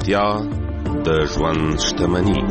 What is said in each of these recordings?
روغتیا د ژوند شتمني.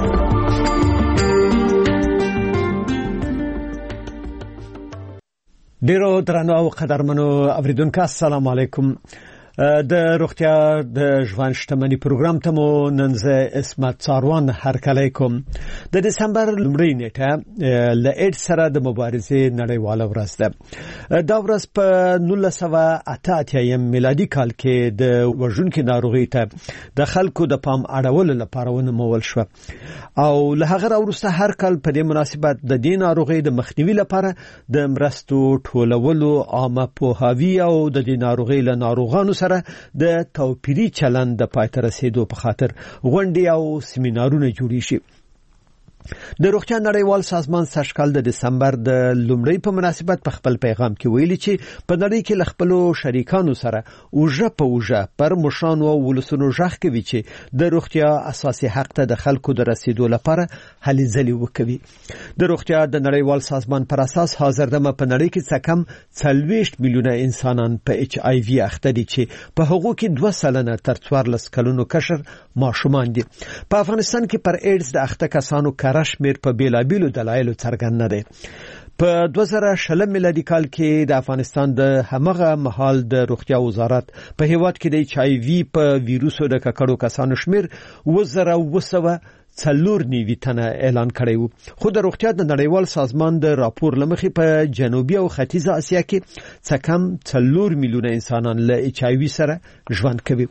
ډیرو درنو او قدرمنو اوریدونکو السلام علیکم. د روغتیا د ژوند شتمنۍ پروګرام ته مو نن زه اسمت څاروان هرکلی کوم. د دسمبر لومړۍ نیټه له ایډز سره د مبارزې نړیواله ورځ ده. دا ورځ په 1988 میلادي کال کې د وژونکو ناروغۍ ته د خلکو د پام اړولو لپاره ونومول شو او له هغه وروسته هر کال په دې مناسبت د دې ناروغۍ د مخنیوي لپاره د مرستو ټولولو عامه پوهاوی او د دې ناروغۍ له ناروغانو سره د توپیري چلند د پای ته رسیدو په خاطر غونډې او سیمینارونه جوړ شي. د روغتیا نړیوال سازمان سږکال د دسمبر د لومړۍ په مناسبت په خپل پیغام کې ویلي چې په نړۍ کې له خپلو شریکانو سره اوجه په اوجه پر مشرانو او ولسونو ژغ کوي چې د روغتیا اساسي حق ته د خلکو د رسیدو لپاره هلې ځلې وکوي. د روغتیا د نړیوال سازمان پر اساس حاضر دمه په نړۍ کې څه کم 40 میلیونه انسانان په ایچ آی وی اخته دي چې په هغو کې 2% تر 14 کلونو کشر ماشومان دي. په افغانستان کې پر ایډز د اخته کسانو رشمیر په بیلابیلو دلایلو څرګند نه دی. په 2020 میلادي کال کې د افغانستان د همغه مهال د روغتیا وزارت په هیواد کې د ایچ آی وی په ویروسو د ککړو کسانو شمیر 1994 تنه اعلان کړی و. خو د روغتیا د نړیوال سازمان د راپور لمخې په جنوبي او ختیځه اسیا کې څه کم 4 میلیونه انسانان له ایچ آی وی سره ژوند کوي.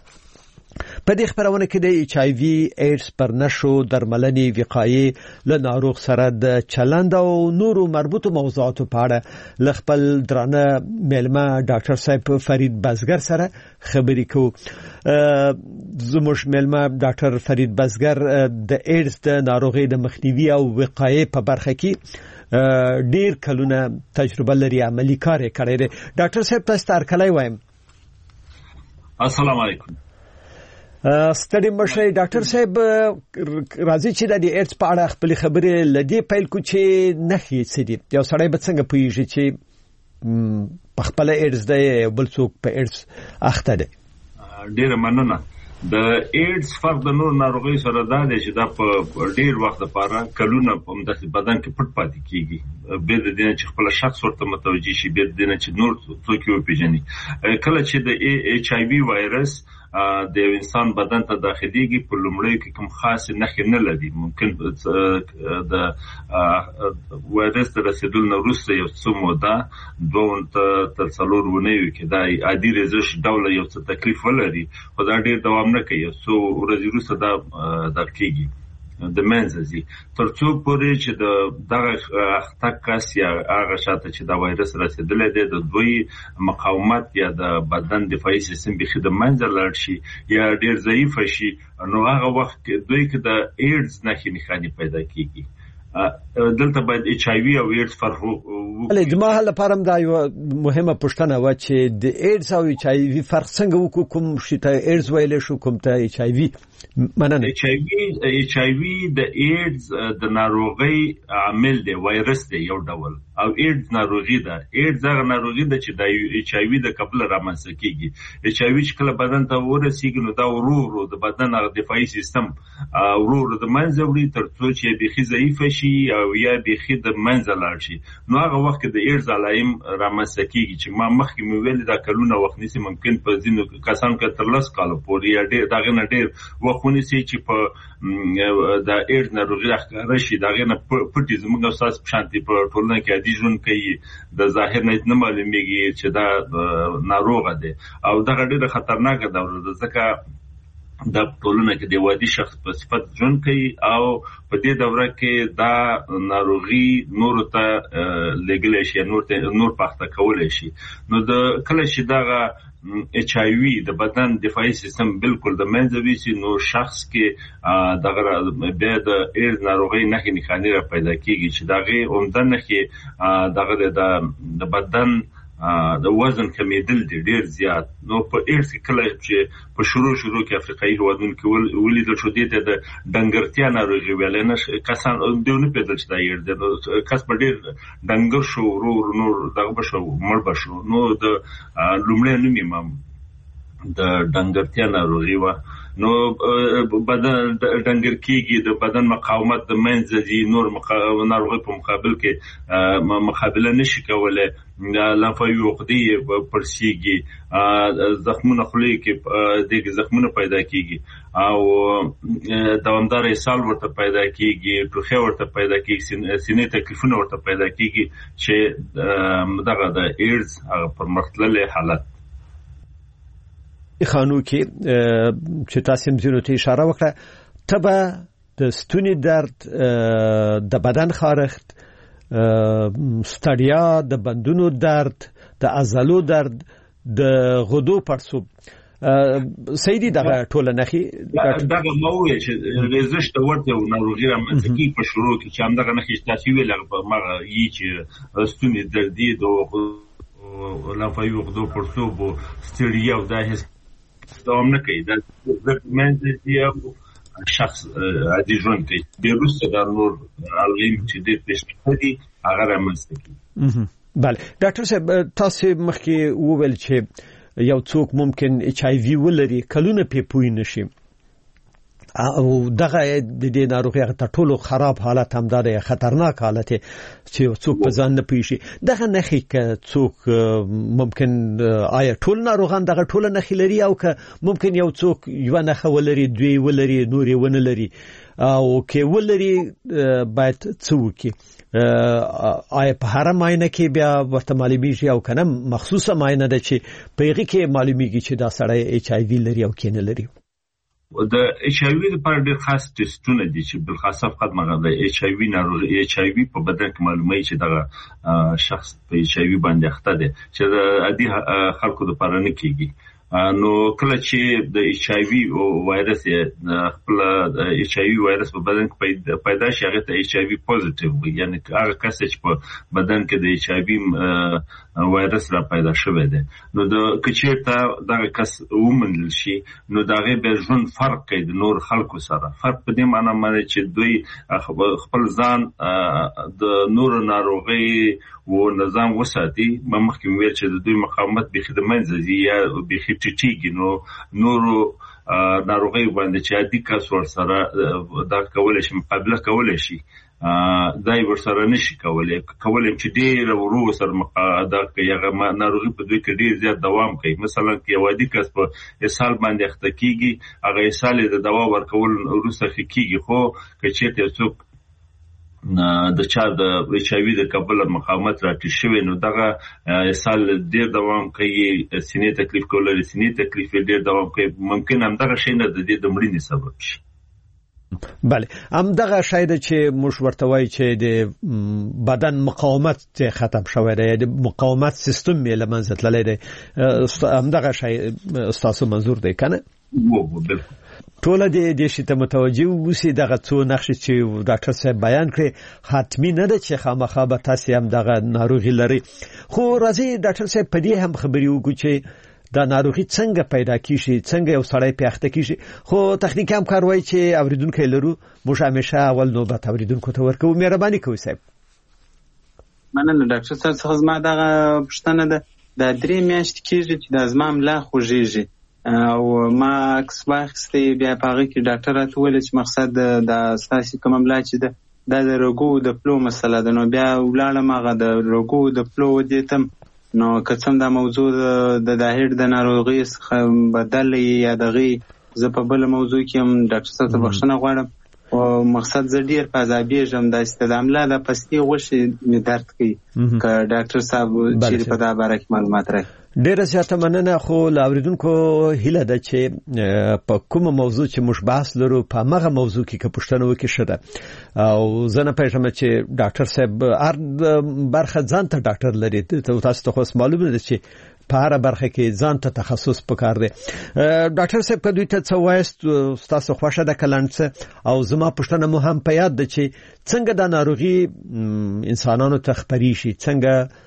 په دې خبرونه کې د ایچ آی وی ایډز پر نشو درملنې وقایې له ناروغ سره د چلند او نورو مربوطو موضوعاتو په اړه ل خپل درانه مېلمه ډاکټر صاحب فرید بزګر سره خبرې کوو. زموږ مېلمه ډاکټر فرید بزګر د ایډز د ناروغۍ د مخنیوي او وقایې په برخه کې ډیر کلونه تجربه لري، عملی کار یې کړی دی. ډاکټر صاحب تاسو ته هرکلی وایم. السلام علیکم. ستړي مشه ډاکټر صاحب، راځي چې د ایډز په اړه خپل خبرې لدی پیل کو چې نخې څه دي. یو سړی به څنګه پوهیږي چې په خپل ایډز دی او بل څوک په ایډز اخته دی؟ ډیره مننه. د ایډز فرق د نور ناروغیو سره دا دی چې دا په ډیر وخت لپاره کلونه په مدته بدن کې پټ پاتې کیږي، به د دې چې خپل شخص ورته متوجي شي، به د دې چې نور څوک یې وپیژني. کله چې د ایچ آی وی وایرس د انسان بدن ته داخليږي په لومړیو کې کوم خاص نښې نه لري. ممکن د وایرس تر رسیدو نه وروسته یو څه موده 2 تر 4 ونیو کې دا عادي رزش ډول یو څه تکلیف ولري، خو دا ډیر دوام نه کوي. څو ورځې وروسته دا کېږي د منځي ترڅو پورې چې دغه اخته کس یا هغه شاته چې دا وایرس رسیدلې ده د دوی مقاومت یا د بدن دفاعي سیستم بخې د منځ لاړ شي یا ډیر ضعیف شي، نو هغه وخت دوی کې د ایډز نښې پیدا کیږي. دلته باید ایچ آی وی او ایډز فرق ولې د ما لپاره دا یو مهمه پوښتنه و چې د ایډز او ایچ آی وی فرق څنګه وکړو، کوم شي ته ایډز ویل شو، کوم ته ایچ آی وی؟ مننه. ایچ آی وی د ایډز د ناروغۍ عامل دی، وایرس دی یو ډول، او ایډز ناروغي ده. ایډز هغه ناروغي ده چې د ایچ آی وی د قبل رامنځته کیږي. ایچ آی وی چې کله بدن ته ورسیږي نو دا ورو د بدن هغه دفاعي سیستم ورو د منځه وړي ترڅو چې بيخي ضعیف شي او یا بيخي د منځه لاړ شي. نو هغه وخت د ایډز علائم رامنځته کیږي چې ما مخکې مې ویل دا کلونه وخت نیسي، ممکن په ځینو کسانو کې تر 10 کال پورې یا دغه نه ډیر وختونه سي چې په د ایډز ناروغي ښکاره شي. دغه نه پټي زموږ استاد شانتي په ټولنه کې عادي ژوند کوي، د ظاهر نه معلومیږي چې دا ناروغه ده او دغه ډیره خطرناکه ده، ځکه د ټولنه کې د وادي شخص په صفت ژوند کوي او په دې دوره کې دا ناروغي نور ته لګل شي، نور پخته کول شي. نو د کله چې دغه ایچ آی وی د بدن دفاعي سیستم بالکل د منځه ویسي، نو شخص کې دغه بیا د ایډز ناروغي نښې پیدا کیږي چې دغه عمده نښې دغه د بدن د وزن کمیدل دي ډیر زیات. نو په ایډز کې کله چې په شروع کې افریقایي هیوادونو کې ولیدل شو د ډنګرتیا ناروغي ویل نه کسان دیونه پیدل چې دا ایډز کس په ډیر ډنګر شو، نور دغه بشو مړ بشو. نو د لومړی نوم د ډنګرتیا ناروغي و نو بدن ډنګر کیږي د بدن مقاومت د منځ دي نور ناروغي په مقابل کې مقابله نشي کولای لمفاوي عقدې پرسيږي زخمونه خولي کې د زخمونه پیدا کیږي او دوامدار اسهال ورته پیدا کیږي ټوخه ورته پیدا کیږي سینې تکلیفونه ورته پیدا کیږي چې دغه د ایډز پر مختلل حالت خانو کې چې تاسو زینو ته اشاره وکړه تبه د ستوني درد د بدن خارښت ستړیا د بندونو درد د عضلو درد د غدو پړسوب سیدی دغه ټوله نخي دغه موضوع چې ريزشت ورته ناروغي رامنځته کی په شروع کې چې هم دغه نخي تاسو ویل مغه یی چې ستوني درد دی د لمفاوي غدو پړسوب ستړیا او د هیڅ دوام نه کوي د منځ دی شخص عادي ژوند کوي د روسه د نور علم چې د پېښې هغه رامنځته کوي بله ډاکټر صاحب تاسو مخکې وویل چې یو څوک ممکن اچ آی وی ولري کلونه په پوی نشي او دغه د دې ناروغي ته ټولو خراب حالت هم ده خطرناک حالت چې څوک په ځان نه پېشي دغه نخي ک څوک ممکن آیا ټول ناروغان دغه ټول نخي لري او ک ممکن یو څوک یو نخه ولري دوی ولري نوري ونه لري او کې ولري باید څوک آیا په هر ماینه کې بیا ورته معلومیږي او کنه مخصوصه ماینه ده چې پیغه کې معلومیږي چې دا سړی اچ آی وی لري او کې نه لري د اچ آی وی لپاره ډېر خاص ټیسټونه دي چې بل خاصه فقط مغه د اچ آی وی ناروغي اچ آی وی په بدن کې معلومه چې دغه شخص په اچ آی وی باندې اخته دي چې د عادي خلکو لپاره نه کیږي نو کله چې د اچ آی وی وایرس خپل اچ آی وی وایرس په بدن کې پیدا شي هغه ته اچ آی وی پوزټیو وي یعنی هغه کس چې په بدن کې د اچ آی وی وایرس را پیدا شوی دی نو د کچېرته دغه کس ومنل شي نو دغه به ژوند فرق کوي د نور خلکو سره فرق په دې معنی باندې چې دوی خپل ځان د نور ناروغي و نظام وساتي مخکې ویل چې د دوی مقاومت به خدمت زی یا به ټیټیږي نو نورو ناروغي باندې چې عادي کس ور سره دا کولای شي مقابله کولای شي دای ور سره نشي کولای چې ډیر ورو سره مقاده کوي هغه ناروغي په دوی کې ډیر زیات دوام کوي مثلا کې وادي کس په اسهال باندې اخته کیږي هغه اسهال د دوا ورکول وروسته کیږي خو کچېته څوک د چا د اچ آی وی د قبل مقاومت راټی شوی نو دغه سال ډیر دوام کوي سینې تکلیف کولای سینې تکلیف ډیر دوام کوي ممکن هم دغه شی نه د دې د مړینې سبب شي بله هم دغه شاید چې موږ ورته وایي چې د بدن مقاومت ختم شوی دی د مقاومت سیستم یې له منځه تللی دی هم دغه شی ستاسو منظور دی کنه بالکل ټول دې شي ته متوجي وسی دغه څو نقش چې ډاکټر صاحب بیان کړي حتمی نه ده چې خامخا به تاسو هم دغه ناروغي لري خو راځي ډاکټر صاحب په دې هم خبري وکړو چې دا ناروغي څنګه پیدا کیږي څنګه یو سړی پیاخته کیږي خو تخنیکی هم کاروي چې اوریدونکو لرو موږ همیشه اول نوبت اوریدونکو ته ورکو مهرباني کوئ صاحب مننه ډاکټر صاحب څخه زما دغه پښتنه ده د 3 میاشتې کېږي چې د زما ملا خوږیږي او ما عکس واخیستې بیا په هغه کې ډاکټر راته وویل چې مقصد د ستاسې کومه ملا چې ده دا د رګو د پلو مسله ده نو بیا ولاړم هغه د رګو د پلو ودې تم نو که څه دا موضوع د هډ د ناروغۍ څخه بدل یا دغې زه په بله موضوع کې هم ډاکټر صاحب ته بخښنه غواړم او مقصد زه ډېر په عذابېږم داسې د ملا د پستې غوښې مې درد کوي که ډاکټر صاحب چیرې په دا باره کې معلومات راکړي ډیره زیاته مننه خو لاوریدونکو هیله ده چې په کومه موضوع چې موږ بحث لرو په هغه موضوع کې که پوښتنه وکړي شته او زه نه پېژنم چې ډاکټر صاحب هر برخه ځان ته ډاکټر لري تاسو ته خو معلومه ده چې په هر برخه کې ځان ته تخصص پکار دی ډاکټر صاحب کدوې ته څه وایست تاسو خوښه ده کلنڅ او زما پوښتنه مو هم په یاد ده چې څنګه دا ناروغي انسانانو ته خپري شي څنګه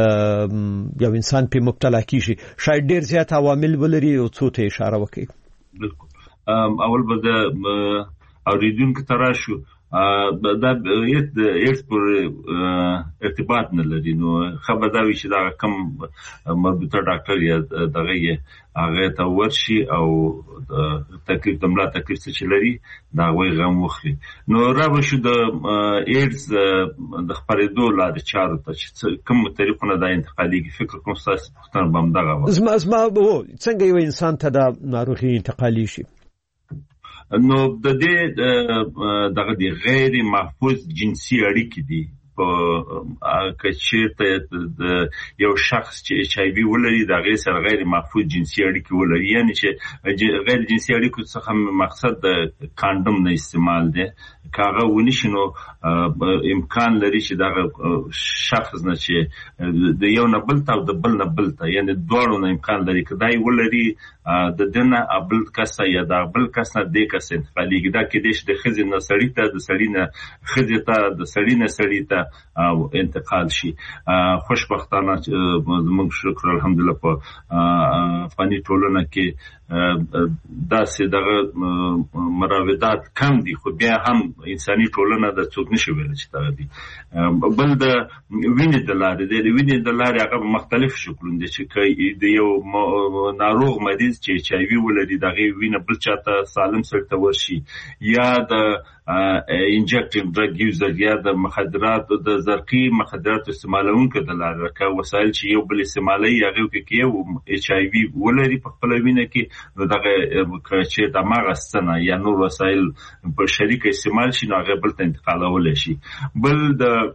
یو انسان په مبتلا کیږي شاید ډیر زیات عوامل ولري او څو ته اشاره وکړي بالکل اول به د اوریدونکو تراشو دا ایډز پر ارتباط نه لري. نو خبر دا وي چې دا کم مربوطه ډاکټر یا دغه هغه ته ورشي او تکلیف دملا تکلیف څه لري دا وایي غم وخلي. نو راوښو د ایډز د خپرېدو لارې چارو ته چې کوم طریقونه دا انتقالېږي، فکر کوم ستاسو پوښتنه به همدغه وه. زما څنګه یو انسان ته دا ناروغي انتقالي شي؟ نو د دې دغه دی غیر محفوظ جنسي اړیکې دي که چېرته د یو شخص چې ایچ آی وي ولري د هغې سره غیر محفوظ جنسي اړیکې ولري، یعنې چې غیر جنسي اړیکو څخه مقصد د کانډوم نه استعمال دی. که هغه ونشي نو امکان لري چې دغه شخص نه چې د یو نه بل ته او د بل نه بل ته، یعنې دواړو نه امکان لري که دا یې ولري د ده نه بل کس یا د بل کس نه دې کس انتقالېږي. دا کېدای شي د ښځې نه سړي ته، د سړي نه ښځې ته، د سړي نه سړي ته انتقال شي. خوشبختانه زموږ شکر الحمدلله په افغاني ټولنه کې داسې دغه مراودات کم دي، خو بیا هم انساني ټولنه د څوک نشي ویلی چې دغه دي. بل د وینې د لارې دی، د وینې د لارې هغه مختلف شکلونه دي چې د یو ناروغ مریض چې ایچ آی وي ولري د هغې وینه بل چاته سالم سړي ته ورشي، یا د انجکټیو ډرګ یوزر یا د مخدراتو د زرقي مخدراتو استعمالونکو د لارې لکه وسایل چې یو بل استعمالوي هغې کې یو ایچ آی وي ولري په خپله وینه کې، نو دغه چې دماغه څه یا نور وسایل په شریکه استعمال شي نو هغه بل ته انتقالولی شي. بل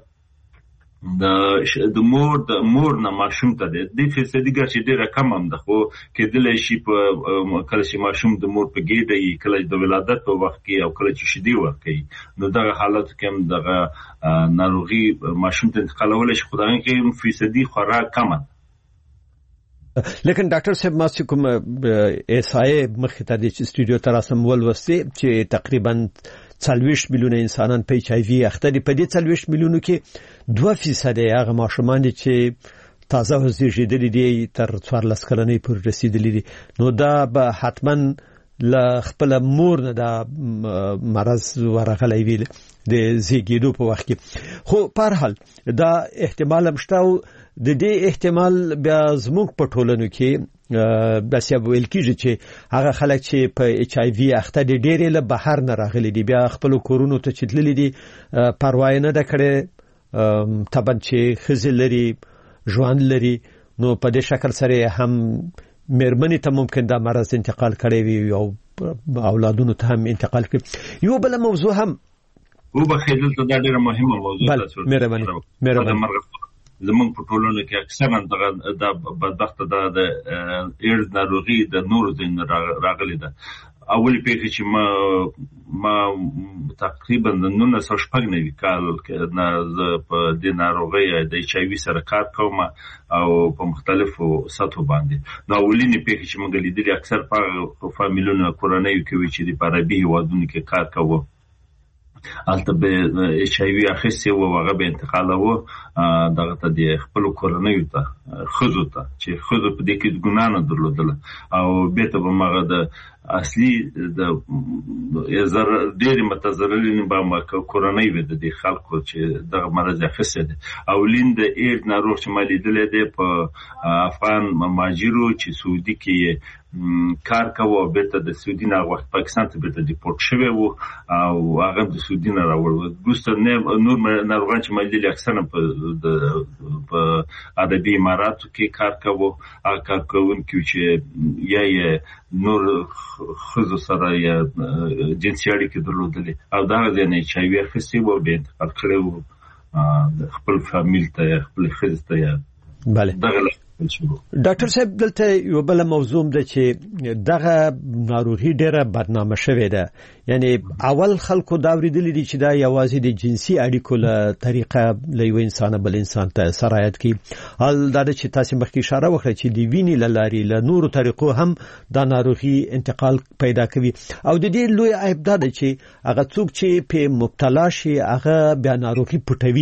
د مور نه ماشوم ته دی، دې فیصدي ګرچې ډېره کم هم ده، خو کېدلی شي په کله چې ماشوم د مور په ګېډه وي، کله د ولادت په وخت کې او کله چې شیدې ورکوي، نو دغه حالاتو کې هم دغه ناروغي ماشوم ته انتقالولی شي، خو د هغې کې فیصدي خورا کمه ده. لیکن ډاکټر صاحب ما چې کوم ایس آی مخکې ته دی چې سټوډیو ته راسم ولوستې چې تقریبا 40 میلیونه انسانان په ایچ آی وي اخته دي. په دې 40 میلیونو کې 2% هغه ماشومان دي چې تازه زیږیدلي دي تر 14 کلنۍ پورې رسیدلي دي. نو دا به حتما له خپل مور نه دا مرض ورغلی وي د زیږیدو په وخت کې. خو په هر حال دا احتمال هم شته او د دې احتمال بیا زموږ په ټولنو کې داسې ویل کېږي چې هغه خلک چې په ایچ آی وي اخته دي ډېرې له بهر نه راغلي دي، بیا خپلو کورونو ته چې تللي دي پروا یې نه ده کړې، طبعا چې ښځې لري ژوند لري، نو په دې شکل سره هم مېرمنې ته ممکن دا مرض انتقال کړی وي او اولادونو ته هم انتقال کړي. یو بله موضوع هم وبخښئ دلته دا ډېره مهمه موضوع ده. مهرباني. زمونږ په ټولنه کې اکثرا دغه د بدبخته د ایډز ناروغي د نورو ځایونو راغلې ده. اولې پیښې چې ما تقریبا د 1996 کال نه زه په دې ناروغۍ د ایچ آی وي سره کار کوم او په مختلفو سطحو باندې. نو اولینې پیښې چې موږ لیدلې اکثر په فامیلونو کورنیو کې وي چې د په عربي هېوادونو کې کار کوو، هلته به ایچ آی وي اخیستی و او هغه به انتقالوه دغه ته د خپلو کورنیو ته، ښځو ته چې ښځو په دې کې ګناه نه درلودله او بېرته به هماغه د اصلي د ډېرې متضررې به کورنۍ وي د دې خلکو چې دغه مرض اخیستی دی. اولین د ایډز ناروغ چې ما لیدلی دی په افغان مهاجرو چې سعودي کې کار کوو او بیرته د سعودي نه وخت پاکستان ته بیرته ډیپورټ شوی وو او هغه د سعودي نه راوړل. وروسته نور ناروغان چې ما لیدلي اکثرا په عربي اماراتو کې کار کوو، هغه کار کوونکي چې یا یې نور ښځو سره یا جنسي اړیکې درلودلې او دغه ځای نه ایچ آی وي اخیستی وو، بیا انتقال کړی وو خپل فامیل ته یا خپلې ښځې ته یا دغه. ډاکټر صاحب دلته یو بل موضوع ده چې دغه ناروغي ډیره بدنامه شوې ده، یعنی اول خلکو دا اوریدلي دي چې دا یوازې د جنسي اړیکو له طریقه له یو انسان بل انسان ته سرایت کوي. حال دا چې تاسو مخکې اشاره وکړه چې د وینې له لارې له نورو طریقو هم دا ناروغي انتقال پیدا کوي او د دې لوی عیب دا ده چې هغه څوک چې په مبتلا شي هغه بیا ناروغي پټوي،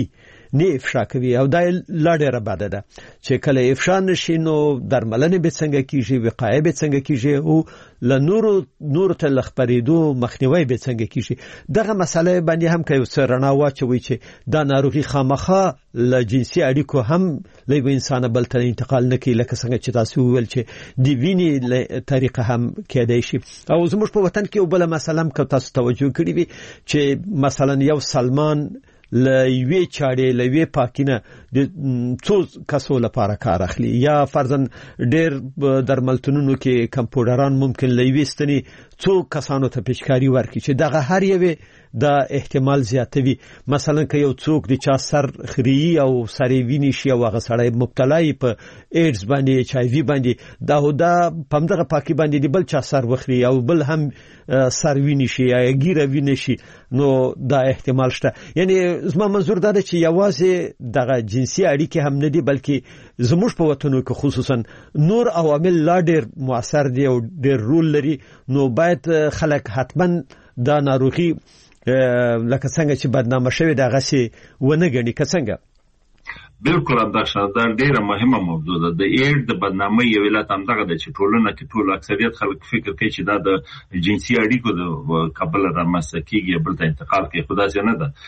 نه افشا کوي او دا لا ډیره بده ده چې کله افشا نشي نو درملنه به څنګه کیږي وقایه به څنګه کیږي او ل نور ته لخبرېدو مخنیوي به څنګه کیږي دغه مسله باندې هم کوي سرنا واچوي چې دا ناروغي خامخه ل جنسي اړیکو هم له انسان بل ته انتقال نه کوي لکه څنګه چې تاسو ویل چې دی ویني طریقه هم کېدای شي او زموږ په وطن کې بل مسله هم تاسو توجه کړی وي چې مثلا یو سلمان لوی چاړې لوی پاکینه د څو کسو لپاره کار اخلي یا فرضاً ډېر درملتونونو کې کمپیوټران ممکن لوي ستني څو کسانو ته پیشکاری ورکړي چې دغه هر یوه دا احتمال زیاتوي مثلا که یو څوک د چا سر خري او سری ویني شي او هغه سړی مبتلا په ایډز باندې ایچ آی وی باندې دا پمدغه پاکي باندې دی بل چا سر وخري او بل هم سر ویني شي یا ګیره ویني شي نو دا احتمال شته یعنی زما منظور دا چې یوازې دغه جنسي اړیکې هم نه دي بلکې زموږ په وطنو کې خصوصا نور عوامل لا ډېر مؤثر دي او ډېر رول لري نو باید خلک حتما دا ناروغي لکه څنګه چې بدنامه شوی دغه سي ونه غني که څنګه بالکل دا ډیره مهمه موضوع ده د ایډ د بدنامۍ یو علت هم دغه چې ټولنه کې ټول اکثریت خلک فکر کوي چې دا د جنسي اړیکو د قبل رامنځته کیږي بل ته انتقال کوي خدا څه نه ده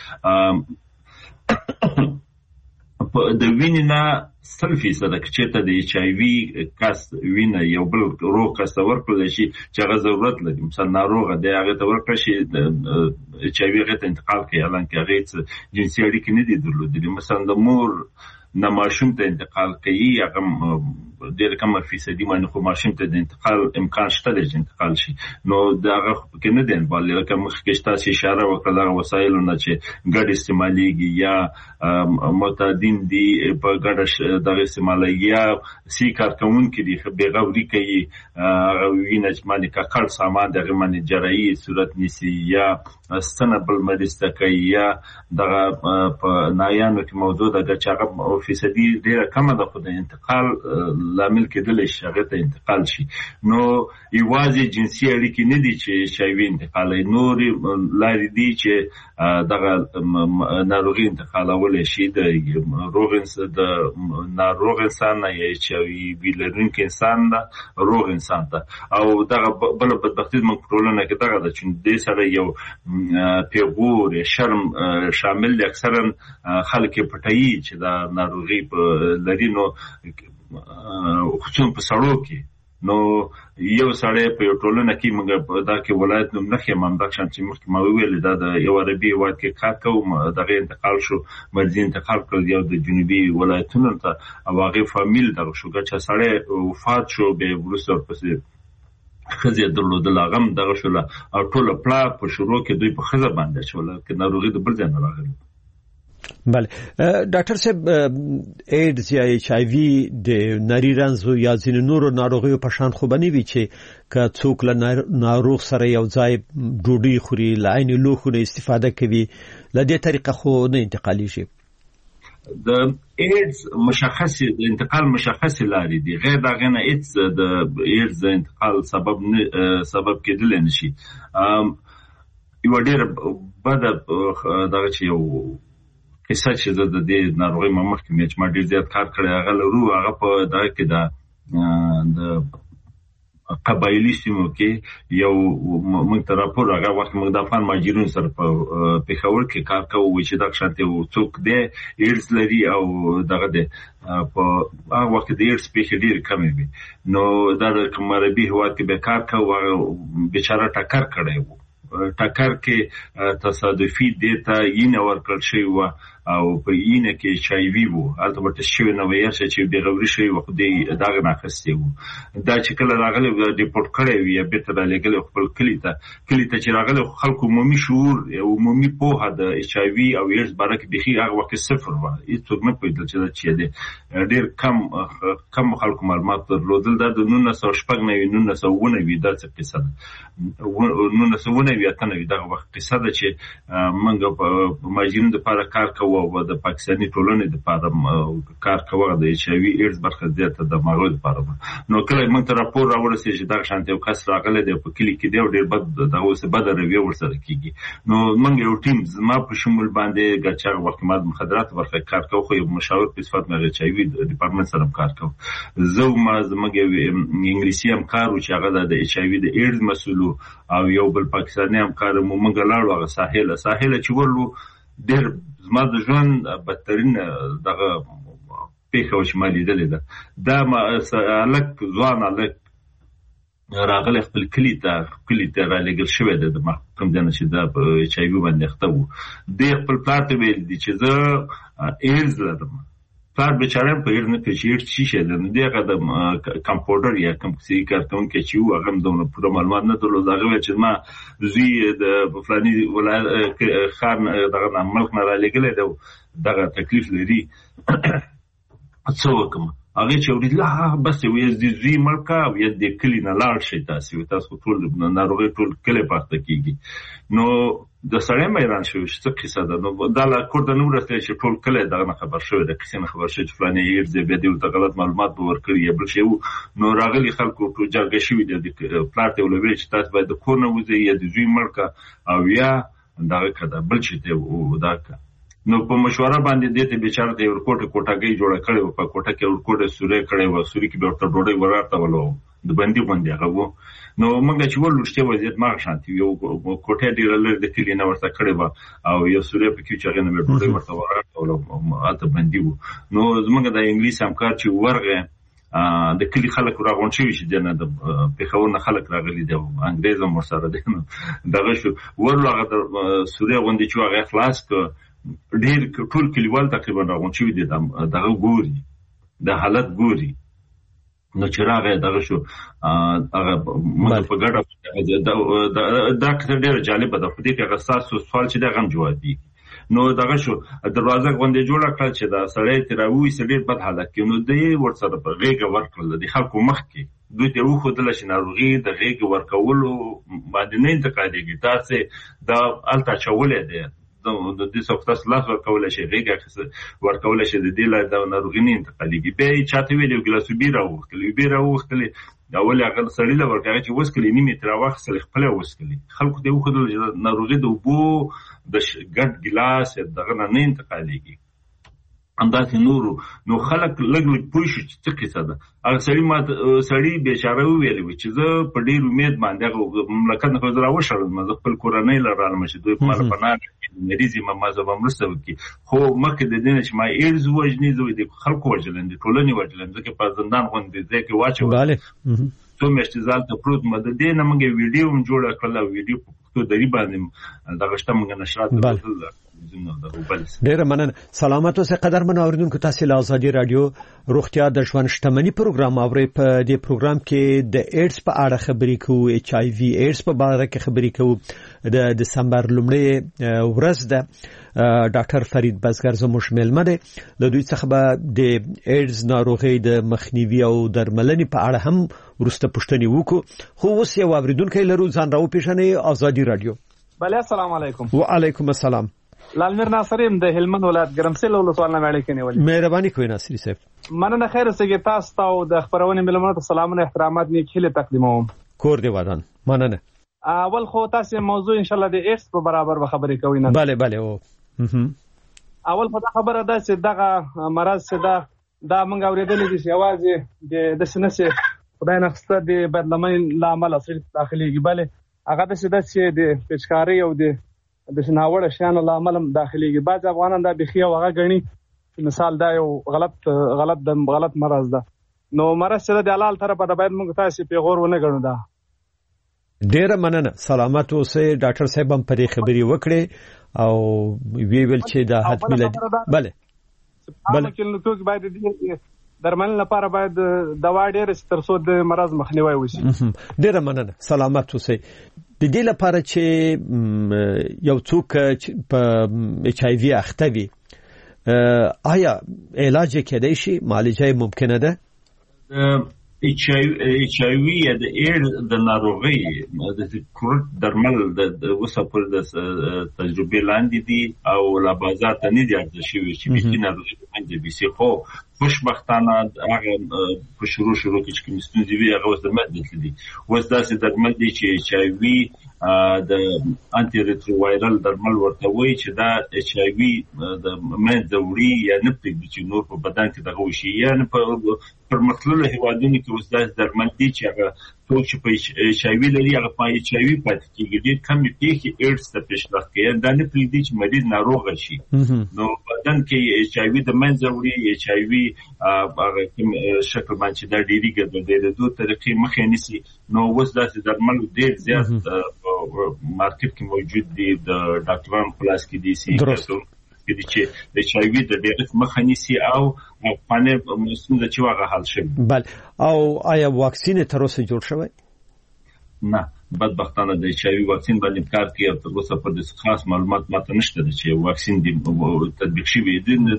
د وینې نه 100% چې ته د ایچ آی وی کس وینه یو بل روغ کس ورکړل شي چې هغه ضرورت لري مثلا ناروغ دی هغه ته ورکړل شي د ایچ آی وی غته انتقال کوي الان کې هغه جنسي اړیکې نه دي درلودلې مثلا د مور نه ماشوم ته انتقال کوي هغه ډېر کم فیصدي باندې خو ماشوم ته د انتقال امکان شته چې انتقال شي نو دا هغه کې نه دی بل لکه مخکې تاسو اشاره وکړه دا وسایلو نه چې ګډ استعماليږي یا معتادین دي په ګډ دغه استعماليږي یا سی کارکونکو دي بیغوري کوي هغه وینې چې باندې کاکړ سامان دغه باندې جراحي صورت نیسي یا سنبل مریض کوي یا دغه په نایانو کې موجود ده چې هغه فیصدي ډېر کم ده خو د انتقال لامل کېدل شي هغه ته انتقال شي نو یوازې جنسي اړیکې نه دي چې شایوي انتقال نور لارې دي چې دغه ناروغي انتقالول شي د ناروغ انسان نه یا چې ویلرونکو انسان نه روغ انسان ته او دغه بل بدبختي موږ ټولنه کې دغه چې د سره یو پیغور شرم شامل دي اکثرا خلک پټایي چې دا ناروغي لري نو خصوصا په سړو کې نو یو سړی په ټولنه کې موږ دا کې ولایت نوم نه خیم هم دا چې مخکې ما ویل دا د یو عربي هیواد کې کار کوم دغه انتقال شو مرزي انتقال کړ یو د جنوبي ولایتونو ته او هغه فامیل دغه شو چې سړی وفات شو به ورسره پسې خزه درلودل غم دغه شو او ټول پلا په شروع کې دوی په خزه باندې شو چې ناروغي د بل ځای نه راغلی بله ډاکټر صاحب ایډز یا ایچ آی وی د نری رنځو یا ځینې نورو ناروغیو په شان خو بنې وي چې که څوک له ناروغ سره یو ځای ډوډۍ خوري له عین لوښو نه استفاده کوي له دې طریقه خو نه انتقالیږي د ایډز انتقال مشخص لارې دي غیر دغه نه د ایډز انتقال سبب کېدل نشي یو ډېر بد دغه چې یو قصه چې د دې ناروغي مخکې مې چې ما ډېر زیات کار کړی هغه لرو هغه په دغه کې د قبایلی سیمو کې یو موږ ته راپور هغه وخت موږ د افغان مهاجرینو سره په پېښور کې کار کوو چې دا شانتي څوک دی ایډز لري او دغه دی په هغه وخت د ایډز پیښې ډېر کمې وي نو دا د کوم عربي هیواد کې به کار کوو هغه بیچاره ټکر کړی و ټکر کې تصادفي دیتا یې نه ورکړل شوی و او په اینه کې ایچ آی وی وو البته ورته شوی نو ویل چې بیغوري شوی و خو دې داغه ناخسته وو دا چې کله راغلی ریپورت کړی وی به تر لګل خپل کلی ته چې راغلی خلکو عمومي شعور عمومي پوهه د ایچ آی وی او ایډز باره کې بخي هغه وخت صفر و هیڅ نه پېدل چې دی ډېر کم خلکو معلومات درلودل د 1909 دا څه قصه ده 1909 دغه وخت قصه ده چې موږ په ماجرین د لپاره کار کوو او د پاکستاني ټولنې لپاره کار کوي د ایچ آی وی ایډز برخه زیاته د ماغوی لپاره. نو کله موږ ته راپور راورسېږي چې دا شانتي یو کس راغلی دی په کلی کې دی او ډېر بد دا اوس بد رویه ورسره کیږي. نو موږ یو ټیم زما په شمول باندې ګچاغ وخت ماده مخدرات برخه کار کوي خو یو مشاور په صفت مې ایچ آی وی ډپارټمنټ سره کار کوي. زه ما زموږ انګلیسي هم کار او چې هغه د ایچ آی وی د ایډز مسؤل او یو بل پاکستاني هم کار مو موږ لاړو هغه ساحل چې ورلو ډېر زما د ژوند بدترین دغه پیښه چې ما لیدلې ده. دا الک ځوان الک راغلی خپل کلی ته را لېږل شوی دی د کوم ځای نه چې دا په ایچ آی وي باندې اخته و. دی خپل پلار ته ویل دي چې زه ایډز لرم. پلار بیچاره په ایډز نه پوهېږي چې ایډز څه شی دی. نو دی هغه د کمپاوډر یا کوم صحي کارکوونکی چې و هغه هم دومره پوره معلومات نه درلود. هغه ویل چې زما زوی د فلاني ولایت ښار دغه ملک نه را لېږلی دی دغه تکلیف لري څه وکړم. هغه چې ویل بس یو د زوی ملک او یا د کلي نه لاړ شئ تاسو ټول ناروغي ټول کلی پاخته کیږي. نو د سړی میران شو چې څه قصه ده. نو دا لا کور ته نه ورسېدی چې ټول کلی دغه نه خبر شوی د قصې نه خبر شوی چې فلاني ایډز بیا دې ورته غلط معلومات به ورکړي یا بل شی و. نو راغلي خلکو ټول جرګه شوي دي پلار ته ویل چې تاسو باید د کور نه وځئ یا د زوی ملک او یا دغه کده بل شي ته دا نو په مشوره باندې دې ته بیچاره ته کوټاګي جوړه کړې و. په کوټه کې ورکوټه سورې کړې و. سوري کې به ورته ډوډۍ ورارته ولو د بندي باندې هغه و. نو موږ چې ولوشته وضعیت ما شانتي یو کوټه ډیره لري د کلی نه ورته کړې و او یو سوري په کې چې هغه نه ډوډۍ ورته ورارته ولو اته بندي و. نو زموږ د انګلیس همکار چې ورغه د کلی خلک راغون شوی چې دنه د پیښور نه خلک راغلي دي انګريز هم سره دي. دغه شو ورلو هغه د سوري غوندي چې هغه خلاص ک ډېر ټول کلیوال تقریبا راغون شوي دي دغه ګوري د حالت ګوري. نو چې راغی دغه شو هغه موږ په ګډه دا کیسه ډېره جالبه ده. خو دې کې هغه ستاسو سوال چې دغه هم جوابېږي. نو دغه شو دروازه غوندې جوړه کړه چې دا سړی ترې راوویسته ډېر بد حالت کې. نو دی ورسره په غېږه ورکړل د خلکو مخ کې دوی ته وښودله چې ناروغي د غېږې ورکولو باندې نه انتقالېږي. تاسې دا هلته اچولی دی د دې څخه تاسو لاس ورکولی شئ غېږه ورکولی شئ د دې لا د ناروغي نه انتقالېږي. بیا یې چاته ویل یو ګیلاس اوبه راوغوښتلې اول هغه سړي له ورکوي چې وڅکلې نیمې ترې راواخیستلې خپله وڅکلې. خلکو ته یې وښودل چې ناروغي د اوبو د ګډ ګیلاس دغه نه انتقالېږي. همداسې نورو نو خلک لږ پوه شو چې څه قصه ده. هغه سړي بیچاره وویلې وي چې زه په ډېر امید باندې هغه مملکت نه زه راوشړم زه خپل کورنۍ لرالم چې دوی په ماله پناه کړي مریض یم ما زه به مرسته وکړي. خو مخکې د دې نه چې ما ایډز ووژني زه د خلکو وژلم د ټولنې وژلم ځکه په زندان غوندې ځای کې واچوم څو میاشتې ځالته پروت م. د دې نه موږ ویډیو هم جوړه کړله او ویډیو په پښتو دري باندې دغه شته موږ نشرات بدل ډیره مننه. سلامت اوسئ قدرمنو اوریدونکو. تاسو له ازادي رادیو روغتیا د ژوند شتمنۍ پروګرام اورئ. په دې پروګرام کې د ایډز په اړه خبرې کوو. ایچ آی وی ایډز په اړه کې خبرې کوو. د دسمبر لومړۍ ورځ ده. ډاکټر فرید بزګر زموږ مېلمه دی. د دوی څخه به د ایډز ناروغي د مخنیوي او درملنې په اړه هم ورسته پوښتنې وکړو. خو اوس یو اوریدونکی لرو. ځان راوپېژنئ. ازادي رادیو. بله السلام علیکم. وعلیکم السلام. لالمیر ناصریم د هلمند ولایت ګرمسل ولسوال نه اړیکې نیولې. مهرباني کوئ ناصری صاحب. مننه. خیر اوسئ. تاسو ته او د خبرونې ملمنو ته سلامونه احترامات نیک هیله تقدیموم. کور دی ودان. مننه. اول خو تاسو موضوع ان شاء الله د ایډز په برابر به خبرې کوئ نه؟ بله بله. او اول په خبره ده چې دغه مرض چې دا موږ اورېدلې دي چې یوازې د سنسه خدای نه خسته د بدلمن لامل اصلي داخليږي. بله هغه د چې د پچکاری او د ناوړه شیانو لامل داخليږي. بعض افغانان دا بخي او هغه غني مثال دا یو غلط مرض ده. نو مرض چې د حلال طرفه ده باید موږ تاسو پیغور ونه غنو. دا ډیره مننه. سلامت اوسئ. ډاکټر صاحب هم پرې خبرې وکړي او ویل چې دا حتمی لدی. بله بله کلینیکو باید د درملنې لپاره باید دوا ډېر تر څو د مرض مخنیوي وشي. ډیره مننه. سلامت اوسئ. د دې لپاره چې یو څوک په ایچ آی وی اخته وي آیا علاج کېدای شي؟ معالجه ممکنه ده؟ HIV یا د ایډز د ناروغۍ د کورت درمل د وسپور د تجربه لاندې دي او لا بازار ته نه دي ارزښت شوی چې به ناروغي باندې بيسي خو خوشبختانه هغه په شروع کې چې کوم ستونزې وي هغه اوس د مدد دي اوس داسې درمل دي چې HIV د انټي ریټرووایرال درمل ورته وایي چې دا HIV د منځ وړي یا نه پېږي چې نور په بدن کې دغه وشي یا نه په پرمختللو هیوادونو کې اوس داسې درمل دي چې هغه څوک چې په HIV لري هغه په HIV پاتې کېږي ډېر کم پیښې ایډز ته پیشرفت کوي دا نه پرېږدي چې مریض ناروغ شي نو بدن کې HIV د منځ وړي HIV هغه کوم شکل باندې دا ډېریږي د دوه طریقې مخې نیسي نو اوس داسې درمل ډېر زیات مارکیټ کې موجود دي د ډاکټرانو خلاص کې دي سي چې د HIV د ډېرښت مخه نیسي او باندې مسله چې واغه حل شي بل او آیا واکسین تر اوسه جوړ شوی نه بدبختانه د HIV واکسین باندې کار کوي او تر اوسه په دې خاص معلومات ماته نشته چې واکسین د تطبیق شوی دی د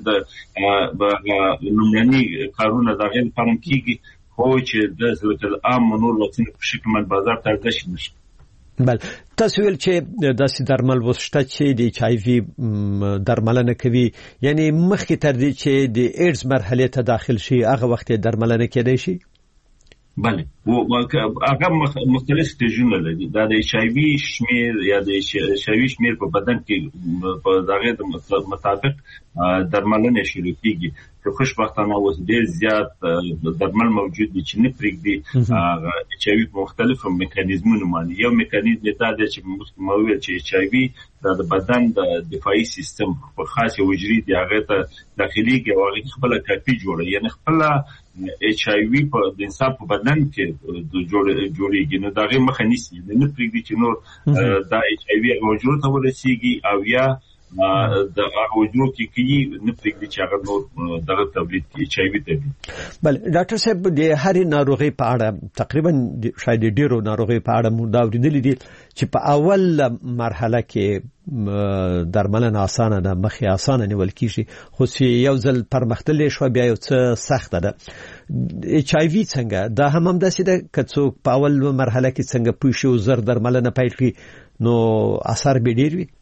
لومړني کارونه د غیر فارم کیږي خو چې د عام نور واکسین په شکل باندې بازار ته رسیدل نشي بل تاسو ویل چې داسې درمل وسته چې د HIV درملنه کوي یعنی مخکې تر دې چې د ایډز مرحله ته داخل شي هغه وخت درملنه کېدای شي بله هغه مختلف سټیجونه لري دا د HIV شمیر یا د HIV شمیر په بدن کې په دغه مطابق درملنه شروع کیږي که خوشبختانه اوس ډېر زیات درمل موجود دي چې نه پرېږدي HIV په مختلفو میکانیزمونو باندې یو میکانیزم دا دی چې موږ چې HIV د بدن د دفاعي سیستم په خاصه حجرې دی هغه ته داخلي کې هغه خپل کاپي جوړي یعنی خپل HIV په د انسان په بدن کې جوړيږي نو دغه مخه نیسي نه پرېږدي چې نور دا HIV موجود ته ورسیږي او یا د هغه جوړ کیږي نه پرېږدي چې هغه نور دغه تولید HIV ته دي بل ډاکټر صاحب د هرې ناروغي په اړه تقریبا شاید ډیرو ناروغي په اړه مو دا اوریدلې دي چې په اول مرحله کې درملنه اسانه ده مخې اسانه نیول کیږي خو چې یو ځل پرمختللی شو بیا یو څه سخت ده HIV څنګه دا هم داسې ده که څوک په اول مرحله کې څنګه پوه شي او زر درملنه پیل کړي نو اثر به ډیر وي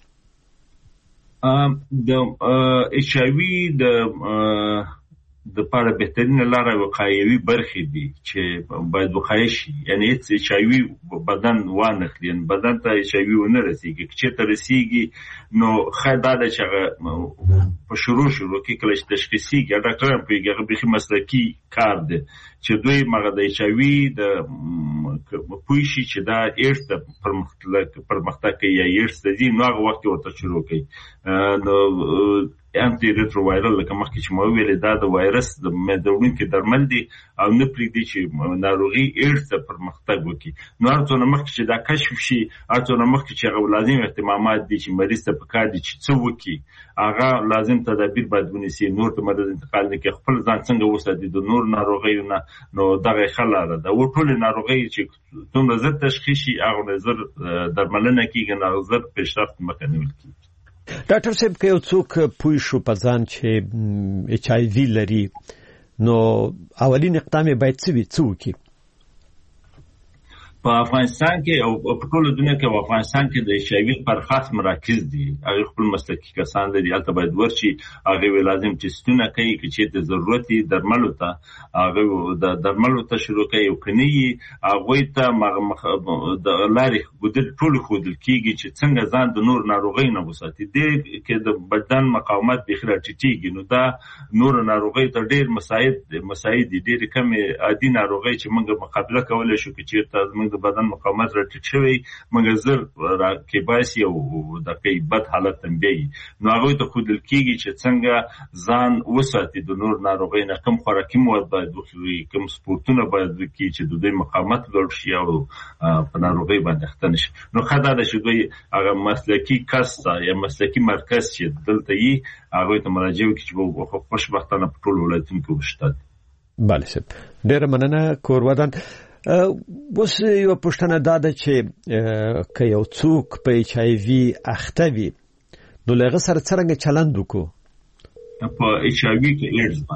د HIV د لپاره بهترینه لاره وقایوي برخې دي چې باید وقایع شي یعنی HIV بدن وانخلي بدن ته HIV ونه رسیږي چې ته رسیږي نو خدای چې په شروع کې کله چې تشخیصي ډاکټر په هغه به مسلکی کار دی چې دوی مغه د HIV د پوښي چې دا ایرس د پرمختګ کوي یا ایرس د نو هغه وخت ورته شروع کوي نو انټي ریټرووایرال لکه مخکې چې مو ویل دا د وایرس د مدونکو درمل دي او نه پرېږدي چې ناروغي ایرس د پرمختګ وکړي نو هرڅو مخکې چې دا کشف شي هرڅو مخکې چې هغه لازم اهتمامات دي چې مریض ته پکار دي چې څه وکړي هغه لازم تدابیر باید ونیسي نور ته مدد انتقال نه کوي خپل ځان څنګه وساتي د نور ناروغیو نه نو دغه خلاره ده او ټول ناروغي چې څومره زر تشخیصي هغه نظر درملنه کیږي نظر پیشرفت مکنول کیږي ډاکټر صاحب که یو څوک پوه شو په ځان چې HIV لري نو اولین اقدام باید څه وکړي په افغانستان کې او په ټول دنیا کې په افغانستان کې د HIV پر خاص مراکز دي هغه خپل مسلکي کسان دي البته باید ورشي هغه لازم ټیسټونه کوي چې د ضرورتي درملو ته هغه د درملو ته شروع کوي او کني هغه ته د لارې ګډ ټول خودل کیږي چې څنګه ځان د نور ناروغي نه وساتي د کې د بدن مقاومت بخره ټیټیږي نو دا نور ناروغي ته ډېر مساعد دي ډېر کم عادي ناروغي چې موږ مقابله کولای شو چې تاسو د بدن مقاومت راټیټ شوی مګر زر کې باسي او د کې بد حالت تنبیه نو هغه ته خودل کیږي چې څنګه ځان وساتي د نور ناروغي نه کم خوراکي مواد باید وخوري کم سپورتونه باید وکړي چې د دوی مقاومت لوړ شي او په ناروغي باندې اخته نشي نو خدای د شوی هغه مسلکی کاستا یا مسلکی مرکز چې دلته یې هغه ته مراجعه وکړي چې خوشبختانه په ټول ولایتونو کې وشته بله سب ډېر مننه کورودان اوس یو پوښتنه دا ده چې که یو څوک په HIV اخته وي نو له هغه سره څنګه چلند وکړو په HIV کې ایډز باندې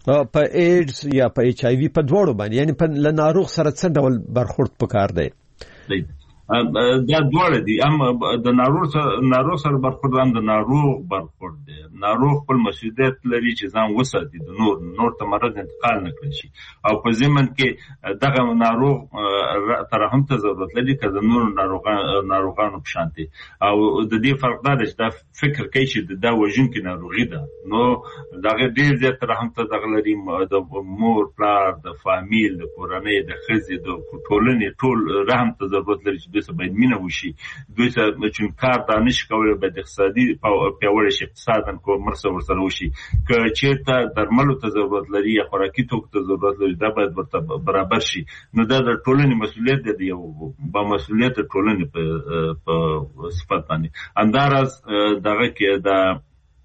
په ایډز یا په ایچ آی وی په دواړو باندې، یعنی په ناروغ سره څه ډول برخورد پکار دی؟ دا دواړه دي، هم د ناروغ سره برخورد، هم د ناروغ برخورد دی. ناروغ خپل مسؤلیت لري چې ځان وساتي، د نور ته مرض انتقال نه کړي شي، او په ضمن کې دغه ناروغ ترحم ته ضرورت لري که د نور ناروغانو په شان دي. او د دې فرق دا دی چې دا فکر کوي چې دا وژونکې ناروغي ده، نو دغه ډېر زیات ترحم ته دغه لري، د مور پلار، د فامیل، د کورنۍ، د ښځې، د ټولنې ټول رحم ته ضرورت لري چې دوی سره باید مینه وشي. دوی سره چې کار دا نشي کولی، باید اقتصادي پیاوړی شي، اقتصاداً مرسته ورسره وشي. که چېرته درملو ته ضرورت لري یا خوراکي توکو ته ضرورت لري، دا باید ورته برابر شي. نو دا د ټولنې مسؤلیت دی، یو بامسؤلیت ټولنې په صفت باندې. همداراز دغه کې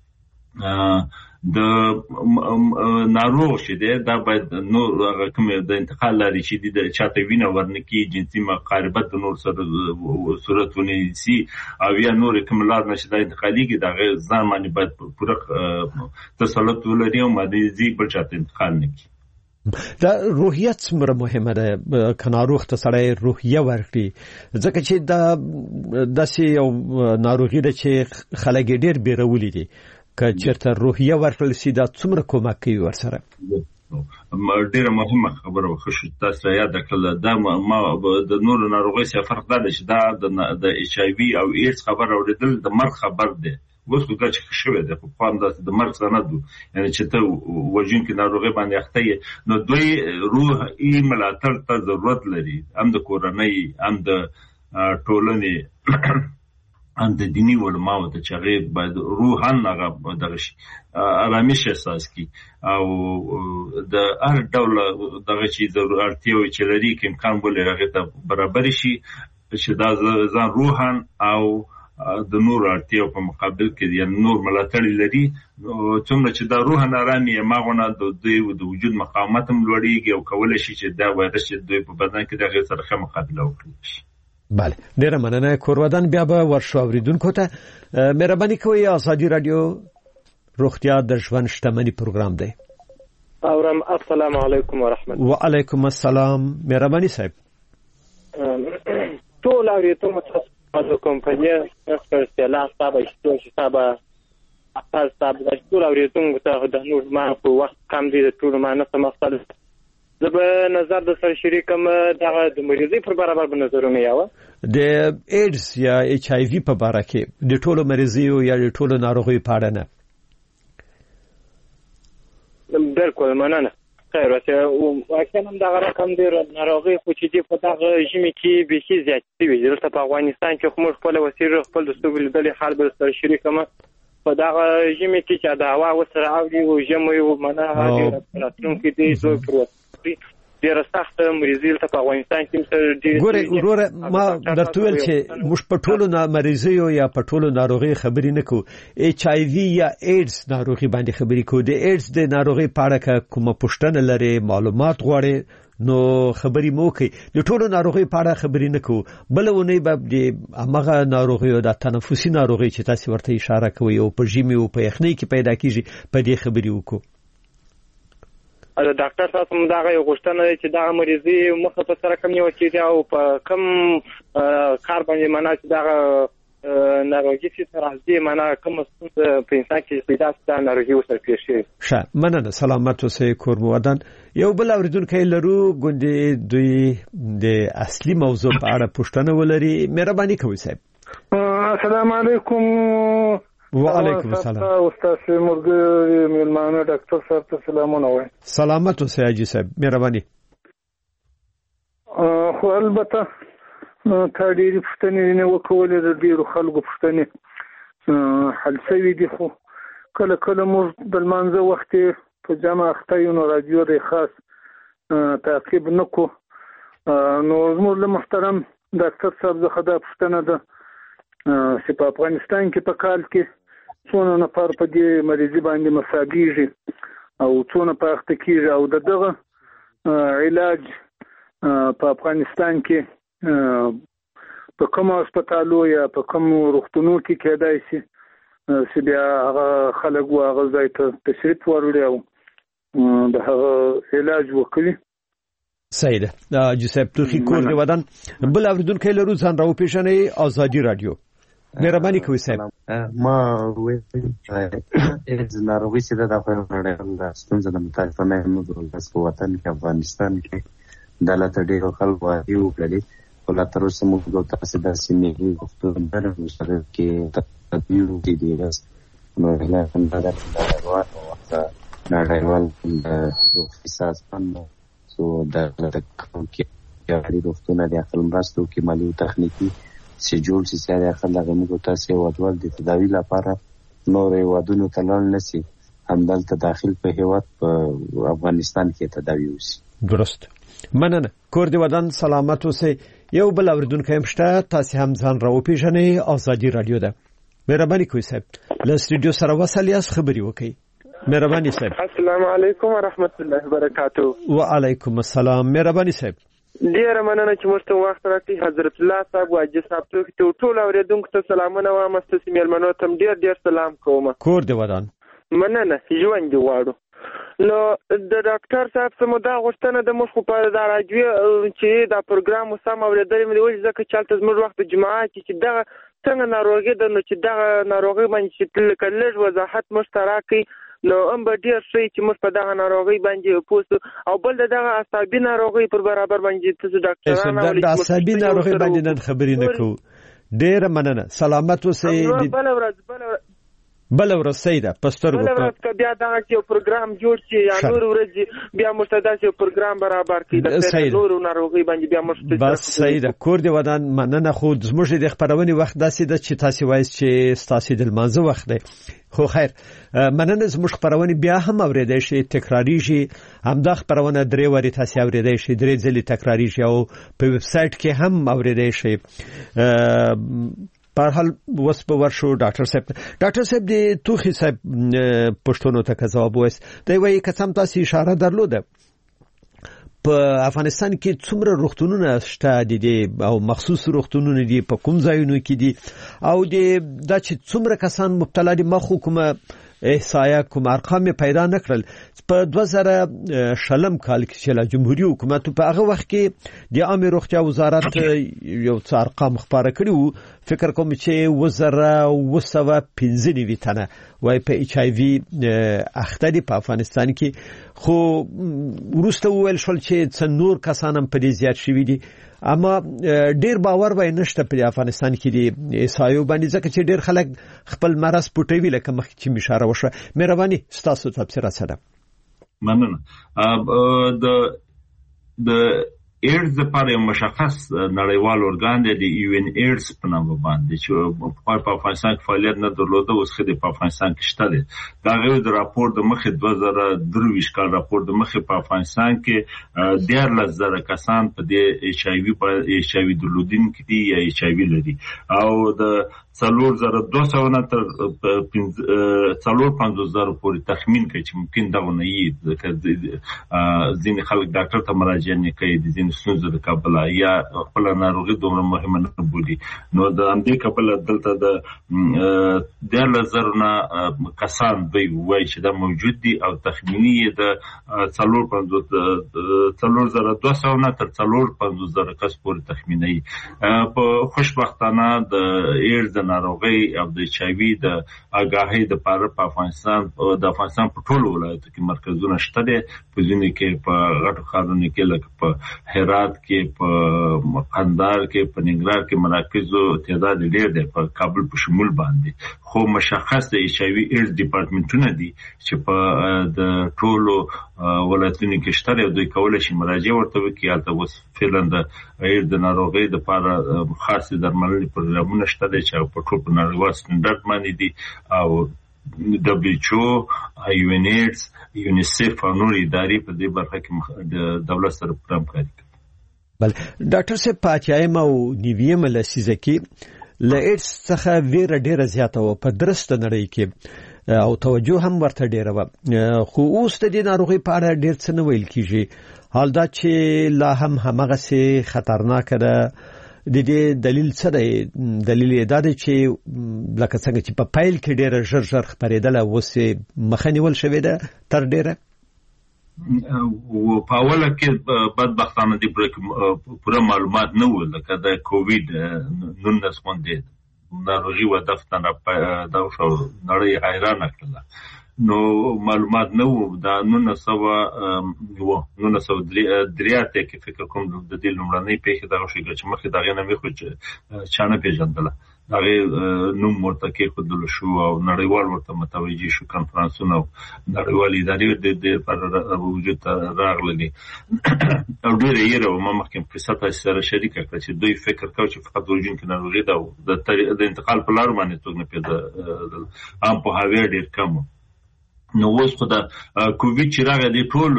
د ناروغ چې دی دا باید نور هغه کوم د انتقال لارې چې دي د چاته وینه ورنکي، جنسي مقاربت د نور سره صورت ونیسي، او یا نور کوم لار نشي دا انتقالېږي، د هغې ځان باندې باید پوره تسلط ولري او مریضي بل چاته انتقال نه کړي. دا روحیت څومره مهمه ده که ناروغ ته سړی روحیه ورکړي؟ ځکه چې دا داسې یو ناروغي ده چې خلک یې ډېر بیرولي دي، که چېرته روحیه ورکړل شي دا څومره کومک کوي ورسره؟ ډېره مهمه خبره وه، تاسو یاده کړله. دا ما د نورو ناروغۍ سره فرق دا دی چې دا د ایچ آی وي او ایډز خبر اورېدل د مرګ خبر دی. اوس خو دا چې ښه شوی دی، پخوا هم داسې د مرګ سره نه دو، یعنې چې ته وژونکې ناروغۍ باندې اخته یې، نو دوی روحي ملاتړ ته ضرورت لري، هم د کورنۍ، هم د ټولنې، هم د دیني علماو ته، چې هغې باید روحاً هغه دغه شي، آرامش احساس کړي، او د هر ډول دغه چې اړتیاوې چې لري که امکان ولري هغې ته برابرې شي، چې دا ځان روحاً او د نور اړتیاو په مقابل کې یعنې نور ملاتړي لري. څومره چې دا روحاً ارامي هماغونه د دوی د وجود مقاومت هم لوړېږي، او کولی شي چې دا وایرس چې دوی په بدن کې د هغې سره ښه مقابله وکړي. بله، ډیره مننه کورودن. بیا به ورشو اوریدونکو ته مهرباني کوئ. ازادي رادیو روغتیا د ژوند شتمني پروګرام دی. اورم. السلام علیکم ورحمت الله. وعلیکم السلام. مهرباني صاحب. ټول اوریدونکو ته د کمپنۍ استعلا صاحب اشتراک صاحب اصل صاحب د ټول اوریدونکو ته د نور ما په وخت کم دي، د ټول ما نه مختلف زه به نظر د سره شریکم دغه د مریضۍ پر برابر به نظرونه یاوه د ایډز یا ایچ آی وی په باره کې د ټولو مریضیو یا د ټولو ناروغیو په اړه نه. بالکل مننه. خیر واقعا هم دغه رقم دی ناروغي خو چې دی په دغه ژمي کې بیخي زیات شوي دي. دلته په افغانستان کې خو موږ خپله وسیله خپل د سترګو لیدلې حال به سره شریکم په دغه ژمي کې چې د هوا ورسره اوري او ژمی او منه راتلونکي دی دوی پر ډیره سخت مریضي په افغانستان کې ګوره وروره ما درته ویل چې موږ په ټولو مریضیو یا په ټولو ناروغي خبرې نه کوو، ایچ آی وی یا ایډز ناروغي باندې خبرې کوو. د ایډز د ناروغي په اړه که کومه پوښتنه لري، معلومات غواړي، نو خبرې مو کوي. د ټولو ناروغي په اړه خبرې نه کوو. بل ونی به د هغه ناروغي او د تنفسي ناروغي چې تاسو ورته اشاره کوي او په ژمي او په یخنۍ کې پیدا کیږي په دې خبرې وکړو. ډاکټر تاسو موږ دغه یو غوښتنه چې دغه مریضي مخه په سره کم یو کېږي او په کم کار باندې معنا چې دغه ناروغي چې راځي معنا کوم څه په انسان کې پیدا ستاسو ناروغي وسره پیښ شي. ښه مننه. سلامت اوسئ کورمودان. یو بل اوریدونکی لرو ګوندې دوی د اصلي موضوع په اړه پوښتنه ولري. مهرباني کوئ صاحب. السلام علیکم. وعلیکم السلام. استاد مرګ ملمانه ډاکټر صاحب ته سلامونه وایم. سلامت اوسئ حاجی صاحب. مهرباني. خو البته تا ډېرې پوښتنې نه وکولې، د ډېرو خلکو پوښتنې حل شوي دي، خو کله کله موږ د لمانځه وخت په جمع اخته یو، نو راډیو دی خاص تعقیب نه کو. نو زموږ له محترم ډاکټر صاحب څخه دا پوښتنه ده چې په افغانستان کې په کال کې څونه نفر په دې مریضي باندې مساګېږي او څونه په اخته کېږي، او دغه علاج په افغانستان کې په کوم هسپتالو یا په کوم روغتونو کې کېدای شي چې بیا هغه خلک هغه ځای ته تشریف وروړي او د هغه علاج وکړي. سید جوزف توخی کور دی ودان بل اوریدونکو لرو ځان راو پیژنې ازادي رادیو مهرباني کوئ صاحب. ما ایدز ناروغي چې د افغان نړۍ د ستونزې د متعلقه نه په وطن کې افغانستان کې د لاته ډېرو خلکو یو کړی او لا تر اوسه موږ تاسو د سیمې غوښتنه درلوده چې کې تدبیر دي راس نو له څنګه د وخت نړیوال د اقتصاد فن سو د کې یاري غوښتنه د خپل مرستو کې مالی او تخنیکی سجول چې سره خلک موږ تاسو ودول د تداوی لپاره نور ودونو تلل نسی همدلته داخل په هیواد په افغانستان کې تداوی وسی. درست مننه کور دی ودان سلامت اوسئ. یو بل اوریدونکو هم شته تاسو هم ځان راو پیژنئ ازادي رادیو ده مهرباني کوئ صاحب له سټوډیو سره وصلیاس خبري وکړئ. مهرباني صاحب. السلام علیکم ورحمت الله وبرکاته. وعلیکم السلام. مهرباني صاحب. ډیره مننه چې موږ ته وخت راکړي. حضرت الله صاحب واجد صاحب ته ټول اوریدونکو ته سلامونه وایم. ستاسو میلمنو ته ډیر سلام کوم. کور دی ودان. مننه ژوند دی واړو. نو د ډاکټر صاحب سمو دا غوښتنه د مخ په دا راځي چې دا پروګرام سم اوریدل مې ویل ځکه چې تاسو موږ وخت جمعه کې دا څنګه ناروغي د نو چې دا ناروغي باندې چې کله وضاحت مشترکي نو هم به ډیر شي چې موږ په دغه ناروغي باندې پوسو او بل دغه عصبي ناروغي پر برابر باندې تاسو ډاکټرانو د عصبي ناروغي باندې نن خبرې نه کوو. ډیر مننه سلامت اوسئ. بل ورځ سیده پسترګو بل ورځ بیا دا یو پروګرام جوړ شي یا نور ورځ بیا مستداس یو پروګرام برابر کړي د نور ناروغي باندې بیا مستداس. بس سیده کور دی ودان مننه. خو زموږ د خبرونې وخت داسې ده چې تاسو وایي چې تاسو د مانزه وخت دی. خو خیر مننه زموږ خبرونه بیا هم اوریدای شي تکراریږي. همدا خبرونه درې وری تاسو اوریدای شي درې ځلې تکراریږي او په ویب سټ کې هم اوریدای شي. په حال وس په ورشو ډاکټر صاحب دی توخی صاحب پښتون ته جواب وایي دی وایي که څم تاسو اشاره درلوده په افغانستان کې څومره روغتونونه شته دي او مخصوص روغتونونه دي په کوم ځایونو کې دي او دا چې څومره کسان مبتلا دي مخ حکومت احصایه کوم ارقام پیدا نکړل په 2000 کال کې چې لا جمهوریت حکومت په هغه وخت کې د عامه روغتیا وزارت یو څه ارقام خبره کړي وو. فکر کوم چې 1915 تنه وای په ایچ آی وی اخته دي په افغانستان کې. خو ورسته ویل شول چې څن نور کسان هم په دې زیات شوي دي اما ډیر باور وای نشته په افغانستان کې دی ایسایو باندې ځکه چې ډیر خلک خپل مرض پټوي لکه مخکې چې مشاره وشوه. مهرباني ستاسو تبصره سره. مننه. د ایډز لپاره یو مشخص نړیوال ارګان دی د یو ان ایډز په نامه باندې چې په افغانستان کې فعالیت نه درلوده اوس خو په افغانستان کې شته دی. دا غوښتل د راپور د مخې 2023 کال راپور د مخې په افغانستان کې 13000 کسان په د ایچ آی وی درلودونکي دي یا ایچ آی وی لري او د 4200 نه تر 4500 پورې تخمین کوي چې ممکن دا ونه وي ځکه ځینې خلک ډاکټر ته مراجعه نه کوي د ځینې ستونزو د کبله یا خپل ناروغي دومره مهمه نه بولي. نو د همدې کبله دلته د 10000 نه کسان دوی وایي چې دا موجود دي او تخمینی د 4200 نه تر 4500 کس پورې تخمینی. په خوشبختانه د ایډز د ناروغي او د ایچ آی وی د آگاهی د پاره په افغانستان په ټولو ولایتو کې مرکزونه شته دي. په ځینې کې په غټو ښارونو کې لکه په هرات کې په قندهار کې په ننګرهار کې مراکزو تعداد ډېر دی په کابل په شمول باندې. خو مشخص د ایچ آی وی ایډز ډپارټمنټونه دي چې په د ټولو ولایتونو کې شته او دوی کولای شي مراجعه ورته وکړي. البته اوس فعلا د ایډز د ناروغۍ لپاره خاص درملنې پروګرامونه شته دي چې په ټول نړیوال سټنډرډ باندې دي او WHO یو ان ایډز یونیسف او نور ادارې په دې برخه کې د دولت سره همکاري کوي. بل ډاکټر صاحب پاتایم او نیویم لسیزه کې ل ایډز څخه ویره ډیره زیاته و په درسته نړۍ کې او توجه هم ورته ډیره و. خو اوس د دې ناروغي په اړه ډیر څه نه ویل کیږي. حال دا چې لا هم همغه سي خطرناک ده. د دې دلیل څه دی؟ دلیل یې دا دی چې لکه څنګه چې په پایل کې ډیره ژر خبرېدله اوس مخه نیول شوې ده تر ډیره. په اوله کې بدبختانه دي پوره معلومات نه و لکه د کووید 19 باندې ناروغي و دفتر دا شو نړۍ حیرانه کړله نو معلومات نه و دا 1903 کې فکر کوم د دې لومړنۍ پیښه دا شو چې مخکې دا غنه مې خو چانه پیژندله هغه نوم ورته کې خودلو شو او نړیوال ورته متوجي شو کنفرانسونه نړیوال ادارې د پر وجود راغلي او ډېر یې ما مخکې په ساته سره شریک کړ چې دوی فکر کاوه چې فقط وجود کې ناروغي دا د انتقال په لار باندې څوک نه پیدا عام په هاوی ډېر کم نو اوس خو دا کووید چې راغی د ټول